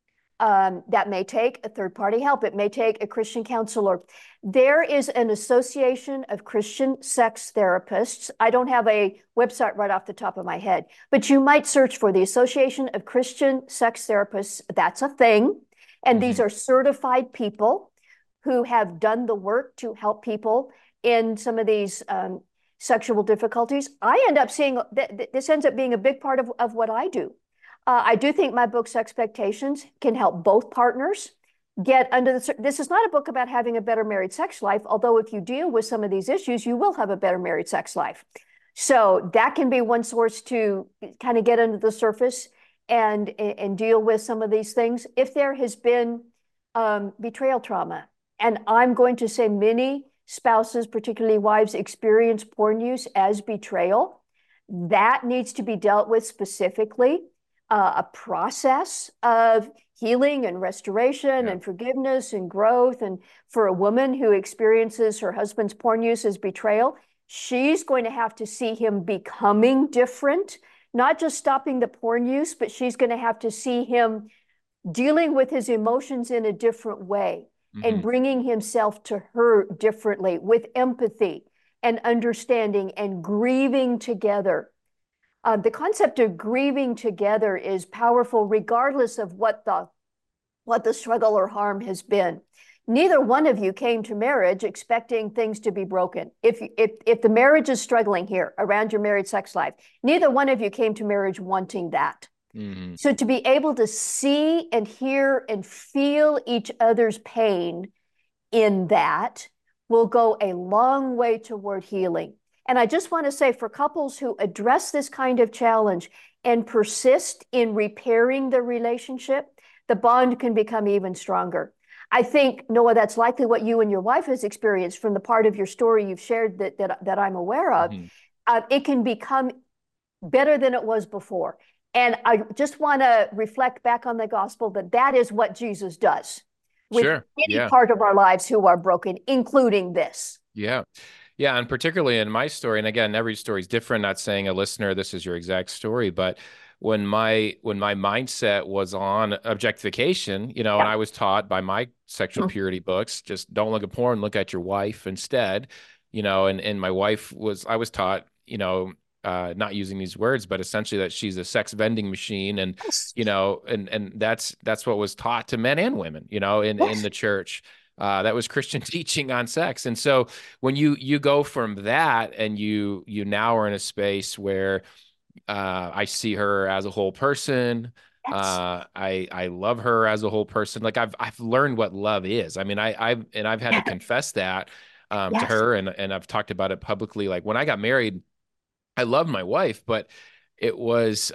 That may take a third-party help. It may take a Christian counselor. There is an association of Christian sex therapists. I don't have a website right off the top of my head, but you might search for the Association of Christian Sex Therapists. That's a thing. And these are certified people who have done the work to help people in some of these sexual difficulties. I end up seeing this ends up being a big part of what I do. I do think my book, Sexpectations, can help both partners get under the. This is not a book about having a better married sex life, although if you deal with some of these issues, you will have a better married sex life. So that can be one source to kind of get under the surface and deal with some of these things. If there has been betrayal trauma, and I'm going to say many spouses, particularly wives, experience porn use as betrayal, that needs to be dealt with specifically. A process of healing and restoration and forgiveness and growth. And for a woman who experiences her husband's porn use as betrayal, she's going to have to see him becoming different, not just stopping the porn use, but she's going to have to see him dealing with his emotions in a different way and bringing himself to her differently with empathy and understanding and grieving together. The concept of grieving together is powerful, regardless of what the struggle or harm has been. Neither one of you came to marriage expecting things to be broken. If the marriage is struggling here around your married sex life, neither one of you came to marriage wanting that. So to be able to see and hear and feel each other's pain in that will go a long way toward healing. And I just want to say, for couples who address this kind of challenge and persist in repairing the relationship, the bond can become even stronger. I think, Noah, that's likely what you and your wife has experienced from the part of your story you've shared that I'm aware of. It can become better than it was before. And I just want to reflect back on the gospel that is what Jesus does with any part of our lives who are broken, including this. Yeah, and particularly in my story, and again, every story is different, not saying a listener, this is your exact story, but when my mindset was on objectification, and I was taught by my sexual purity books, just don't look at porn, look at your wife instead, and my wife I was taught, not using these words, but essentially that she's a sex vending machine. And, and that's what was taught to men and women, in the church. That was Christian teaching on sex. And so when you go from that and you now are in a space where I see her as a whole person, I love her as a whole person. Like I've learned what love is. I mean, I've had to confess that to her, and I've talked about it publicly. Like when I got married, I loved my wife, but it was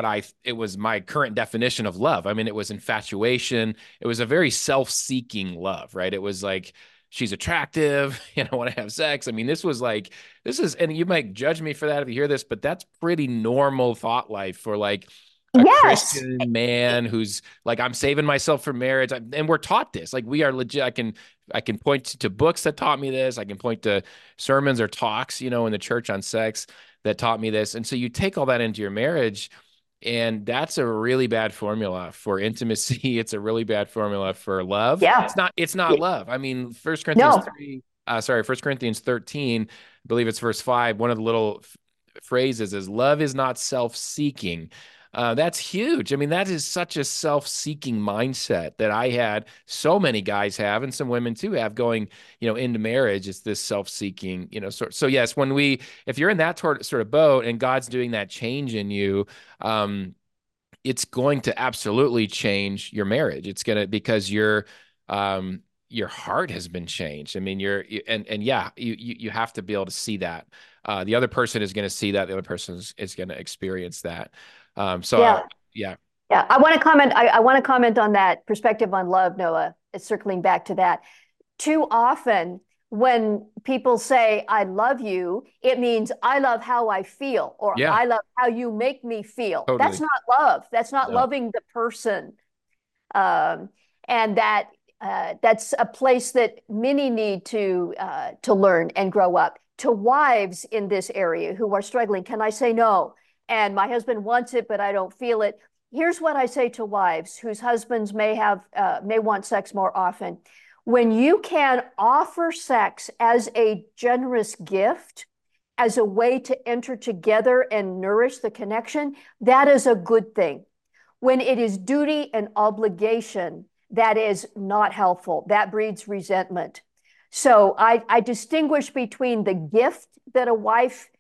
my current definition of love. I mean, it was infatuation. It was a very self-seeking love, right? It was like, she's attractive, I want to have sex. I mean, this is, and you might judge me for that if you hear this, but that's pretty normal thought life for like a Christian man who's like, I'm saving myself for marriage. And we're taught this, like we are legit. I can point to books that taught me this. I can point to sermons or talks, in the church on sex that taught me this. And so you take all that into your marriage, and that's a really bad formula for intimacy. It's a really bad formula for love. It's not love. I mean, 1 Corinthians 13, I believe it's verse 5. One of the little phrases is love is not self-seeking. That's huge. I mean, that is such a self-seeking mindset that I had. So many guys have, and some women too have, going, into marriage. It's this self-seeking, So yes, if you're in that sort of boat and God's doing that change in you, it's going to absolutely change your marriage. It's going to, because your heart has been changed. I mean, you have to be able to see that. The other person is going to see that. The other person is going to experience that. I want to comment. I want to comment on that perspective on love, Noah. Circling back to that, too often when people say "I love you," it means I love how I feel, or I love how you make me feel. Totally. That's not love. That's not loving the person, and that's a place that many need to learn and grow up. To wives in this area who are struggling, can I say no? and my husband wants it, but I don't feel it. Here's what I say to wives whose husbands may want sex more often. When you can offer sex as a generous gift, as a way to enter together and nourish the connection, that is a good thing. When it is duty and obligation, that is not helpful. That breeds resentment. So I distinguish between the gift that a wife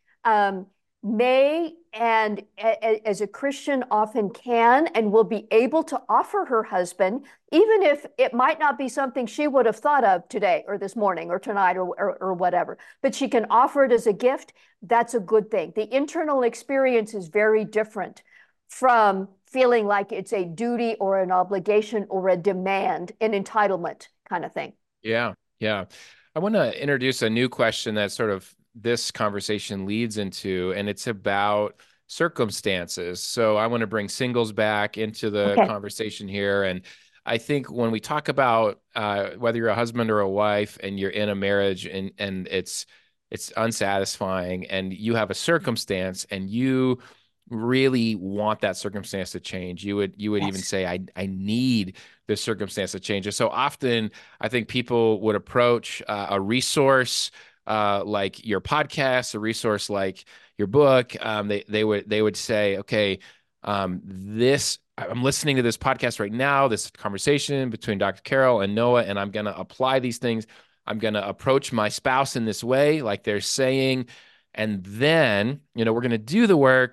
may and as a Christian often can and will be able to offer her husband, even if it might not be something she would have thought of today or this morning or tonight or whatever, but she can offer it as a gift. That's a good thing. The internal experience is very different from feeling like it's a duty or an obligation or a demand, an entitlement kind of thing. Yeah. Yeah. I want to introduce a new question that sort of this conversation leads into, and it's about circumstances. So I want to bring singles back into the conversation here. And I think when we talk about whether you're a husband or a wife and you're in a marriage and it's unsatisfying and you have a circumstance and you really want that circumstance to change, you would even say, I need this circumstance to change. And so often I think people would approach a resource like your podcast, a resource like your book. They would say, okay, I'm listening to this podcast right now, this conversation between Dr. Carol and Noah, and I'm going to apply these things. I'm going to approach my spouse in this way, like they're saying. And then, we're going to do the work.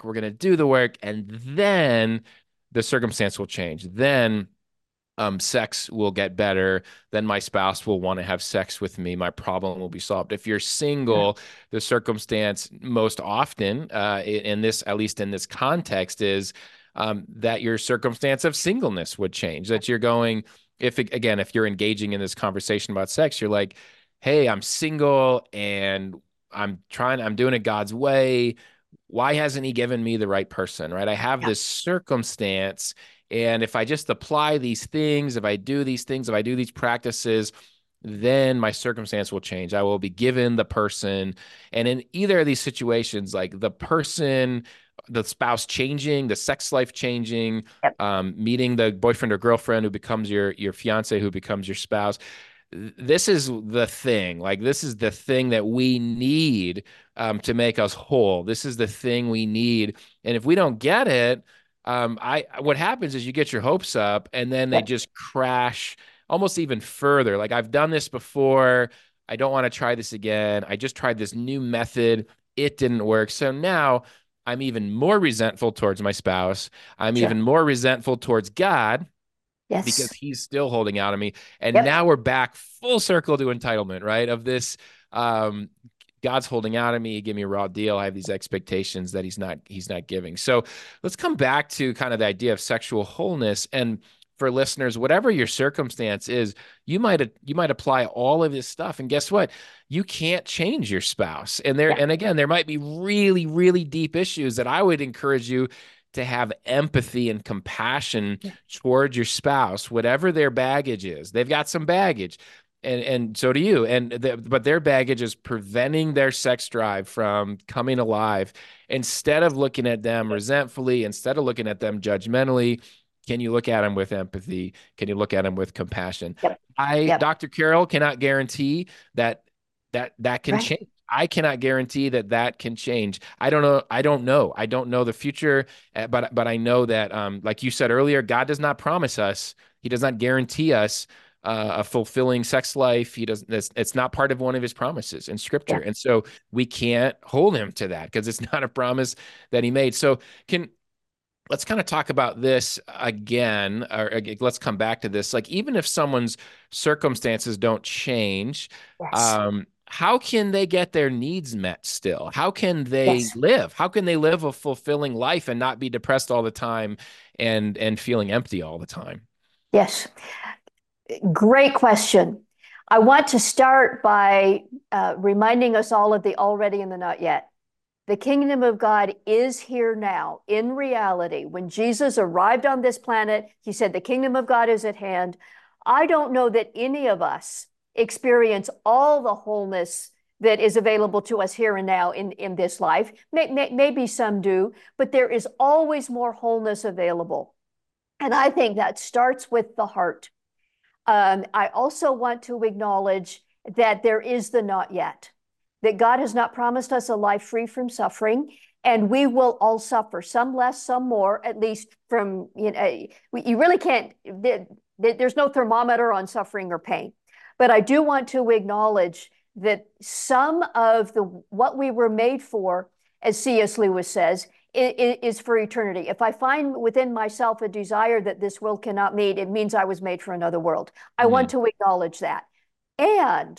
And then the circumstance will change. Then sex will get better. Then my spouse will want to have sex with me. My problem will be solved. If you're single, the circumstance most often, in this, at least in this context, is that your circumstance of singleness would change. That you're going, if you're engaging in this conversation about sex, you're like, hey, I'm single and I'm doing it God's way. Why hasn't he given me the right person, right? I have this circumstance. And if I just apply these things, if I do these things, if I do these practices, then my circumstance will change. I will be given the person. And in either of these situations, like the spouse changing, the sex life changing, meeting the boyfriend or girlfriend who becomes your fiance, who becomes your spouse, this is the thing. Like, this is the thing that we need to make us whole. This is the thing we need. And if we don't get it, what happens is you get your hopes up and then they just crash almost even further. Like, I've done this before. I don't want to try this again. I just tried this new method. It didn't work. So now I'm even more resentful towards my spouse. I'm even more resentful towards God. Yes. Because he's still holding out on me. And now we're back full circle to entitlement, right? Of this, God's holding out on me. He gave me a raw deal. I have these expectations that he's not giving. So let's come back to kind of the idea of sexual wholeness. And for listeners, whatever your circumstance is, you might apply all of this stuff. And guess what? You can't change your spouse. And again, there might be really, really deep issues that I would encourage you to have empathy and compassion towards your spouse, whatever their baggage is. They've got some baggage, and so do you. But their baggage is preventing their sex drive from coming alive. Instead of looking at them resentfully, instead of looking at them judgmentally, can you look at them with empathy? Can you look at them with compassion? Dr. Carol, cannot guarantee that can change. I cannot guarantee that can change. I don't know. I don't know the future, but I know that, like you said earlier, God does not promise us. He does not guarantee us a fulfilling sex life. He doesn't. It's not part of one of his promises in Scripture, and so we can't hold him to that because it's not a promise that he made. So let's kind of talk about this again, or let's come back to this. Like, even if someone's circumstances don't change, how can they get their needs met still? How can they live? How can they live a fulfilling life and not be depressed all the time and feeling empty all the time? Yes. Great question. I want to start by reminding us all of the already and the not yet. The kingdom of God is here now in reality. When Jesus arrived on this planet, he said, the kingdom of God is at hand. I don't know that any of us experience all the wholeness that is available to us here and now in this life. Maybe some do, but there is always more wholeness available. And I think that starts with the heart. I also want to acknowledge that there is the not yet, that God has not promised us a life free from suffering, and we will all suffer, some less, some more, at least from, you really can't, there's no thermometer on suffering or pain. But I do want to acknowledge that some of what we were made for, as C.S. Lewis says, is for eternity. If I find within myself a desire that this world cannot meet, it means I was made for another world. I want to acknowledge that. And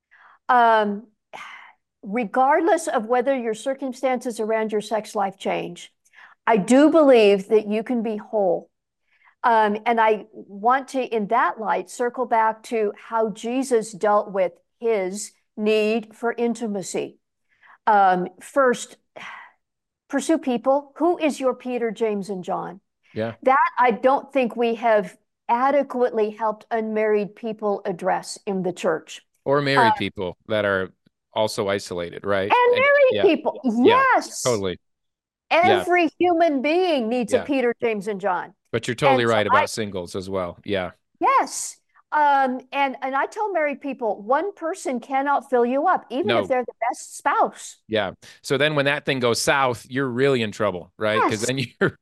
regardless of whether your circumstances around your sex life change, I do believe that you can be whole. And I want to, in that light, circle back to how Jesus dealt with his need for intimacy. First, pursue people. Who is your Peter, James, and John? Yeah. That I don't think we have adequately helped unmarried people address in the church. Or married people that are also isolated, right? And married people. Yes. Yeah, totally. Every human being needs a Peter, James, and John. But you're totally right about singles as well. Yeah. Yes. And I tell married people, one person cannot fill you up, even if they're the best spouse. Yeah. So then when that thing goes south, you're really in trouble, right? Because then you're,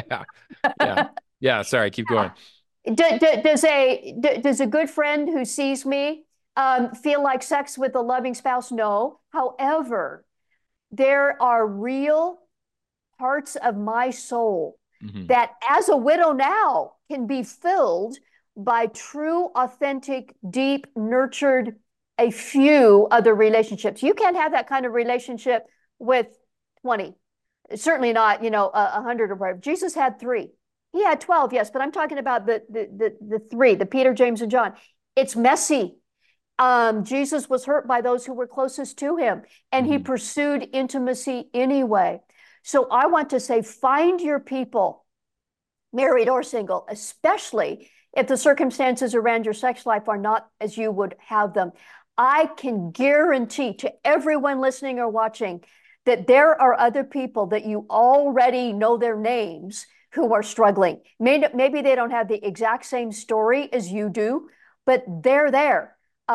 yeah. Sorry, keep going. Does a good friend who sees me feel like sex with a loving spouse? No. However, there are real parts of my soul that, as a widow now, can be filled by true, authentic, deep, nurtured, a few other relationships. You can't have that kind of relationship with 20. Certainly not, 100 or whatever. Jesus had 3. He had 12, yes, but I'm talking about the 3, the Peter, James, and John. It's messy. Jesus was hurt by those who were closest to him, and he pursued intimacy anyway. So I want to say, find your people, married or single, especially if the circumstances around your sex life are not as you would have them. I can guarantee to everyone listening or watching that there are other people that you already know their names who are struggling. Maybe they don't have the exact same story as you do, but they're there.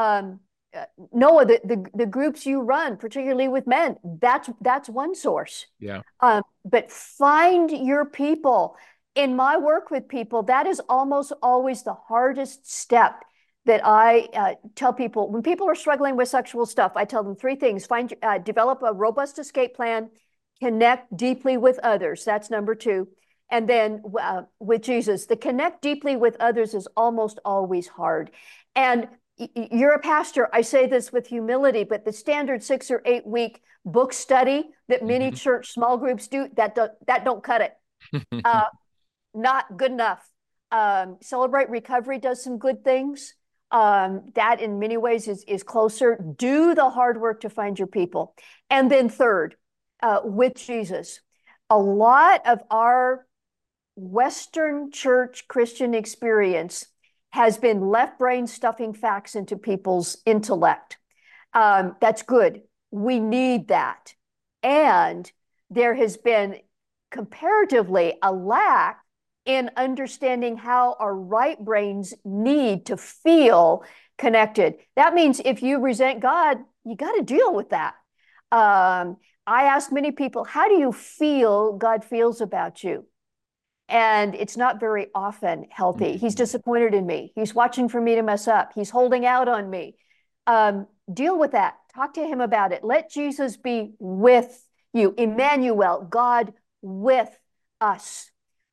Noah, the groups you run, particularly with men, that's one source. Yeah. But find your people. In my work with people, that is almost always the hardest step that I tell people. When people are struggling with sexual stuff, I tell them 3 things. Develop a robust escape plan, connect deeply with others. That's number 2. And then with Jesus, the connect deeply with others is almost always hard. And you're a pastor. I say this with humility, but the standard 6 or 8 week book study that many church small groups do, that don't cut it. Not good enough. Celebrate Recovery does some good things. That in many ways is closer. Do the hard work to find your people. And then third, with Jesus, a lot of our Western church Christian experience has been left brain stuffing facts into people's intellect. That's good. We need that. And there has been comparatively a lack in understanding how our right brains need to feel connected. That means if you resent God, you got to deal with that. I ask many people, how do you feel God feels about you? And it's not very often healthy. He's disappointed in me. He's watching for me to mess up. He's holding out on me. Deal with that. Talk to him about it. Let Jesus be with you. Emmanuel, God with us.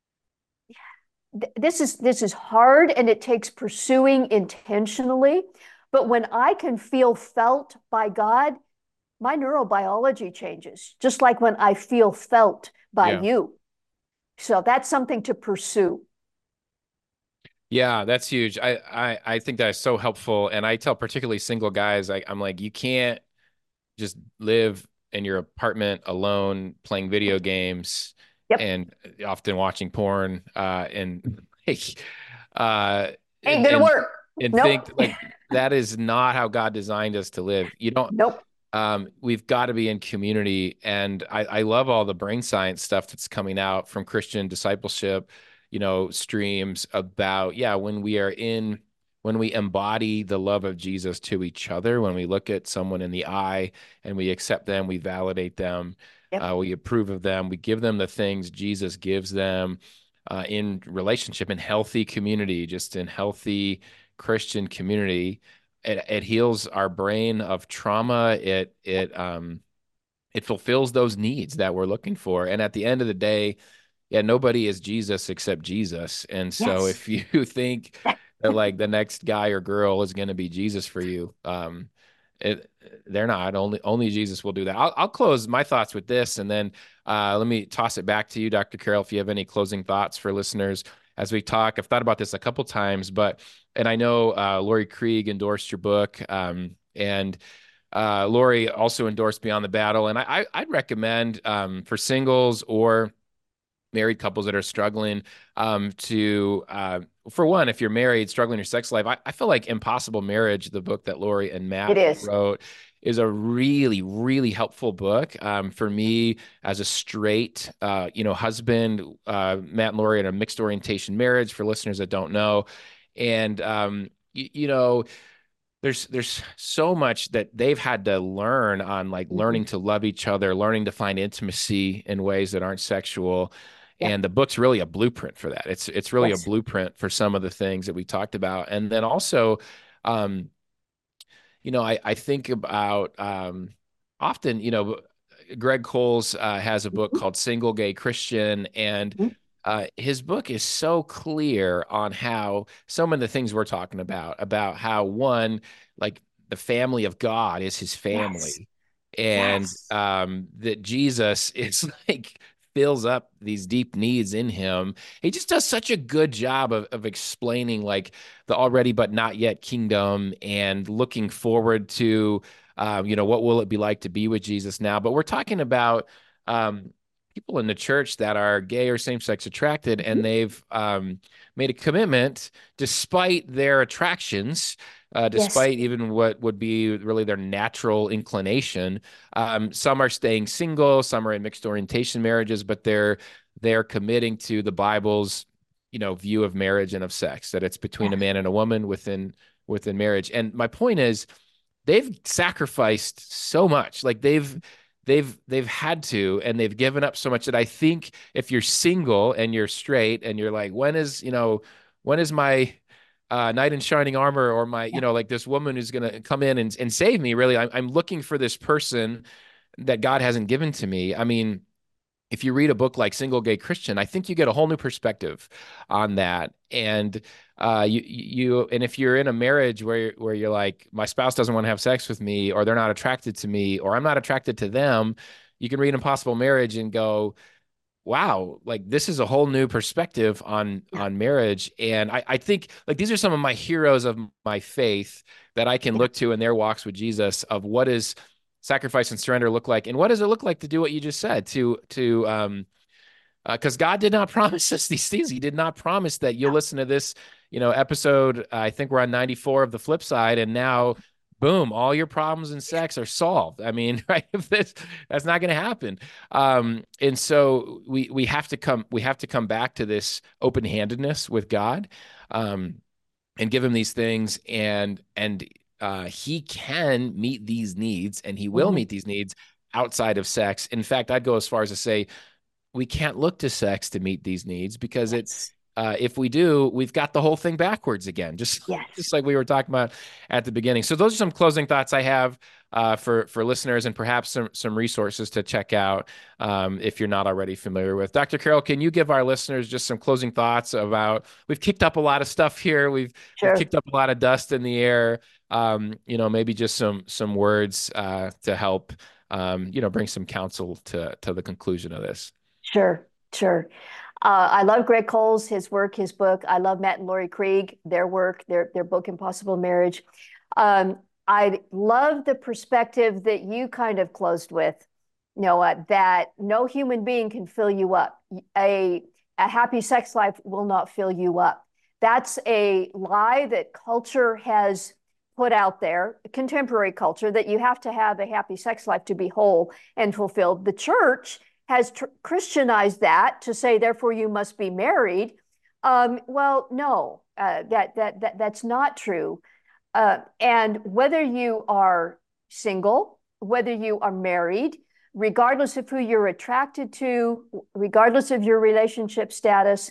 This is hard, and it takes pursuing intentionally. But when I can feel felt by God, my neurobiology changes, just like when I feel felt by you. So that's something to pursue. Yeah, that's huge. I think that is so helpful. And I tell particularly single guys, I'm like, you can't just live in your apartment alone playing video games and often watching porn and ain't gonna work. And think like that is not how God designed us to live. You don't we've got to be in community. And I love all the brain science stuff that's coming out from Christian discipleship, streams about, when we embody the love of Jesus to each other, when we look at someone in the eye and we accept them, we validate them, Yep. we approve of them, we give them the things Jesus gives them, in relationship, in healthy community, just in healthy Christian community. It heals our brain of trauma. It fulfills those needs that we're looking for. And at the end of the day, yeah, nobody is Jesus except Jesus. And so Yes. if you think that like the next guy or girl is going to be Jesus for you, they're not. Only Jesus will do that. I'll close my thoughts with this, and then let me toss it back to you, Dr. Carroll, if you have any closing thoughts for listeners as we talk. I've thought about this a couple times, and I know Lori Krieg endorsed your book, and Lori also endorsed Beyond the Battle, and I'd recommend for singles or married couples that are struggling for one, if you're married, struggling in your sex life, I feel like Impossible Marriage, the book that Lori and Matt It is. wrote, is a really, really helpful book for me as a straight, husband. Matt and Lori in a mixed orientation marriage, for listeners that don't know. And, there's so much that they've had to learn on, like learning to love each other, learning to find intimacy in ways that aren't sexual. Yeah. And the book's really a blueprint for that. It's really a Yes. blueprint for some of the things that we talked about. And then also, I think about often, Greg Coles has a book called Single Gay Christian, and Mhm. his book is so clear on how so many of the things we're talking about how one, like the family of God is his Yes. family, and Yes. that Jesus is like fills up these deep needs in him. He just does such a good job of explaining like the already but not yet kingdom and looking forward to, what will it be like to be with Jesus now? But we're talking about people in the church that are gay or same-sex attracted, and they've made a commitment despite their attractions, Yes. despite even what would be really their natural inclination. Some are staying single, some are in mixed orientation marriages, but they're committing to the Bible's, view of marriage and of sex, that it's between a man and a woman within marriage. And my point is, they've sacrificed so much. Like they've had to, and they've given up so much, that I think if you're single and you're straight and you're like, when is my knight in shining armor, or my, like this woman who's going to come in and save me, really, I'm looking for this person that God hasn't given to me. I mean, if you read a book like Single Gay Christian, I think you get a whole new perspective on that. And and if you're in a marriage where you're like, my spouse doesn't want to have sex with me, or they're not attracted to me, or I'm not attracted to them, you can read Impossible Marriage and go, wow, like this is a whole new perspective on marriage. And I think like these are some of my heroes of my faith that I can look to in their walks with Jesus, of what is sacrifice and surrender look like, and what does it look like to do what you just said, because God did not promise us these things. He did not promise that you'll listen to this, episode. I think we're on 94 of The Flip Side, and now, boom, all your problems in sex are solved. I mean, right? That's not going to happen. And so we have to come back to this open-handedness with God, and give him these things, and he can meet these needs, and he will meet these needs outside of sex. In fact, I'd go as far as to say we can't look to sex to meet these needs, because if we do, we've got the whole thing backwards again, just like we were talking about at the beginning. So those are some closing thoughts I have for listeners, and perhaps some resources to check out if you're not already familiar with. Dr. Carroll, can you give our listeners just some closing thoughts about, we've kicked up a lot of stuff here. We've kicked up a lot of dust in the air. Maybe just some words to help, bring some counsel to the conclusion of this. Sure. I love Greg Coles, his work, his book. I love Matt and Lori Krieg, their work, their book, Impossible Marriage. I love the perspective that you kind of closed with, Noah, that no human being can fill you up. A happy sex life will not fill you up. That's a lie that culture has put out there, contemporary culture, that you have to have a happy sex life to be whole and fulfilled. The church has Christianized that to say, therefore, you must be married. Well, no, that's not true. And whether you are single, whether you are married, regardless of who you're attracted to, regardless of your relationship status,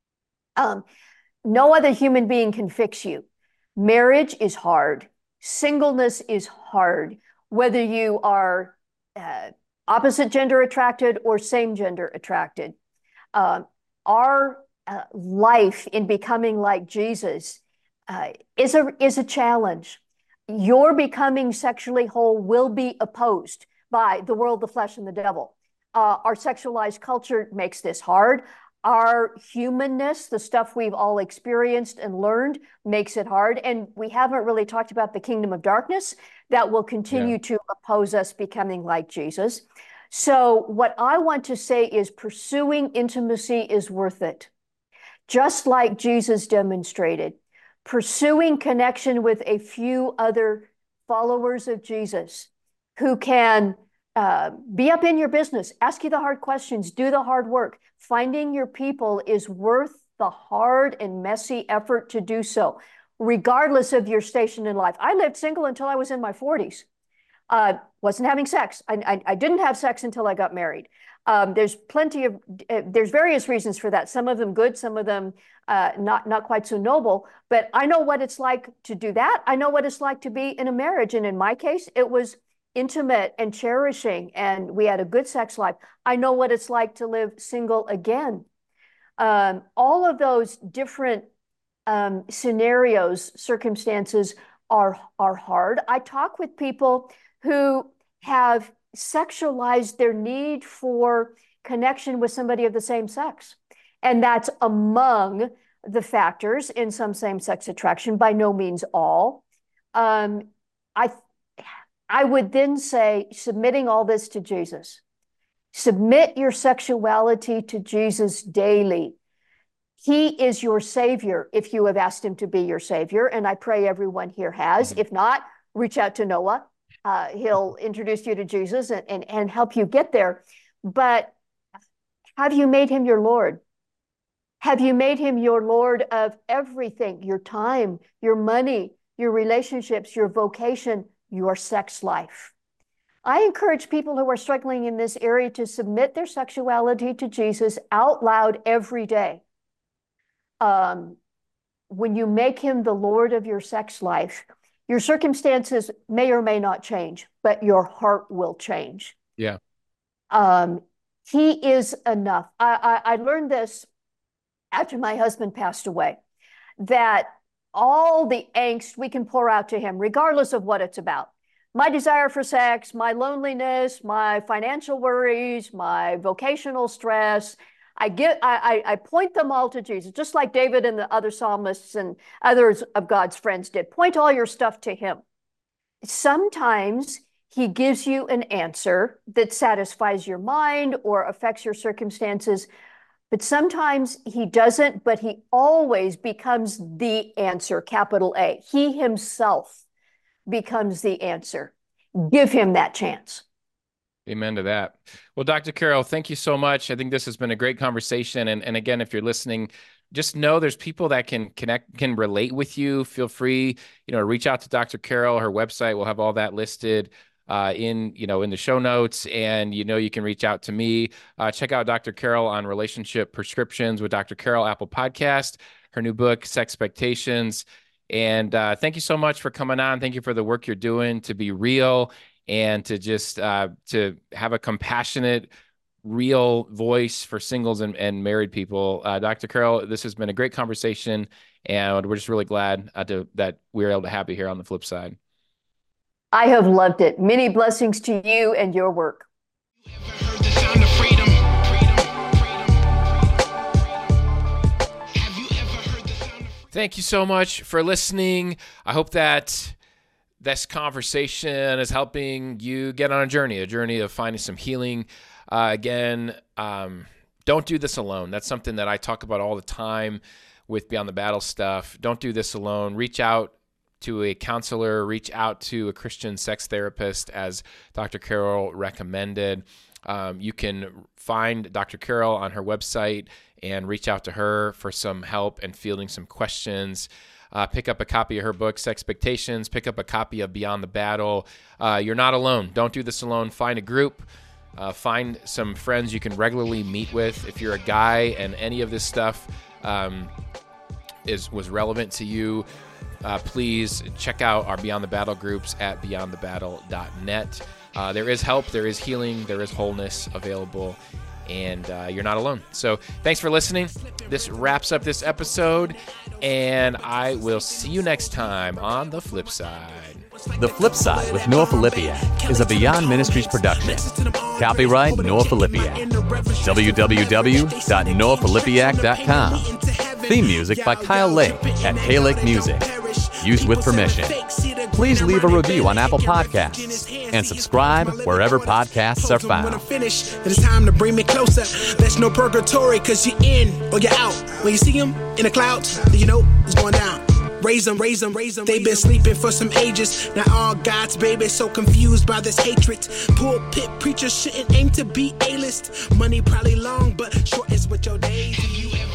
no other human being can fix you. Marriage is hard. Singleness is hard, whether you are opposite gender attracted or same gender attracted. Our life in becoming like Jesus is a challenge. Your becoming sexually whole will be opposed by the world, the flesh, and the devil. Our sexualized culture makes this hard. Our humanness, the stuff we've all experienced and learned, makes it hard. And we haven't really talked about the kingdom of darkness that will continue to oppose us becoming like Jesus. So what I want to say is pursuing intimacy is worth it. Just like Jesus demonstrated, pursuing connection with a few other followers of Jesus who can be up in your business, ask you the hard questions, do the hard work. Finding your people is worth the hard and messy effort to do so, regardless of your station in life. I lived single until I was in my 40s. Wasn't having sex. I didn't have sex until I got married. There's various reasons for that. Some of them good, some of them not quite so noble. But I know what it's like to do that. I know what it's like to be in a marriage. And in my case, it was intimate and cherishing, and we had a good sex life. I know what it's like to live single again. All of those different scenarios, circumstances are hard. I talk with people who have sexualized their need for connection with somebody of the same sex. And that's among the factors in some same-sex attraction, by no means all. I would then say, submitting all this to Jesus. Submit your sexuality to Jesus daily. He is your Savior if you have asked him to be your Savior, and I pray everyone here has. If not, reach out to Noah. He'll introduce you to Jesus and help you get there. But have you made him your Lord? Have you made him your Lord of everything? Your time, your money, your relationships, your vocation, your sex life. I encourage people who are struggling in this area to submit their sexuality to Jesus out loud every day. When you make him the Lord of your sex life, your circumstances may or may not change, but your heart will change. Yeah. He is enough. I learned this after my husband passed away, that all the angst we can pour out to him, regardless of what it's about. My desire for sex, my loneliness, my financial worries, my vocational stress, I point them all to Jesus, just like David and the other psalmists and others of God's friends did. Point all your stuff to him. Sometimes he gives you an answer that satisfies your mind or affects your circumstances. But sometimes he doesn't, but he always becomes the answer, capital A. He himself becomes the answer. Give him that chance. Amen to that. Well, Dr. Carol, thank you so much. I think this has been a great conversation. And again, if you're listening, just know there's people that can connect, can relate with you. Feel free, reach out to Dr. Carol. Her website, we'll have all that listed in the show notes, and you can reach out to me. Check out Dr. Carol on Relationship Prescriptions with Dr. Carol, Apple Podcast, her new book, Sexpectations. And thank you so much for coming on. Thank you for the work you're doing to be real and to just to have a compassionate, real voice for singles and married people. Dr. Carol, this has been a great conversation, and we're just really glad that we were able to have you here on The Flip Side. I have loved it. Many blessings to you and your work. You ever heard the sound of freedom? Have you ever heard the sound of Thank you so much for listening. I hope that this conversation is helping you get on a journey of finding some healing. Again, don't do this alone. That's something that I talk about all the time with Beyond the Battle stuff. Don't do this alone. Reach out to a counselor, reach out to a Christian sex therapist, as Dr. Carol recommended. You can find Dr. Carol on her website and reach out to her for some help and fielding some questions. Pick up a copy of her book, Sexpectations. Pick up a copy of Beyond the Battle. You're not alone. Don't do this alone. Find a group. Find some friends you can regularly meet with. If you're a guy and any of this stuff was relevant to you, please check out our Beyond the Battle groups at beyondthebattle.net. There is help, there is healing, there is wholeness available, and you're not alone. So thanks for listening. This wraps up this episode, and I will see you next time on The Flip Side. The Flip Side with Noah Filipiak is a Beyond Ministries production. Copyright Noah Filipiak. www.noahfilipiak.com. Theme music by Kyle Lake at K-Lake Music. Used with permission. Please leave a review on Apple Podcasts and subscribe wherever podcasts are found. It's time to bring me closer. There's no purgatory, cause you're in or you're out. When you see them in the clouds, then you know it's going down. Raise them, raise them, raise them. They've been sleeping for some ages. Now all God's babies so confused by this hatred. Pulpit preachers shouldn't aim to be A-list. Money probably long, but short is what your days.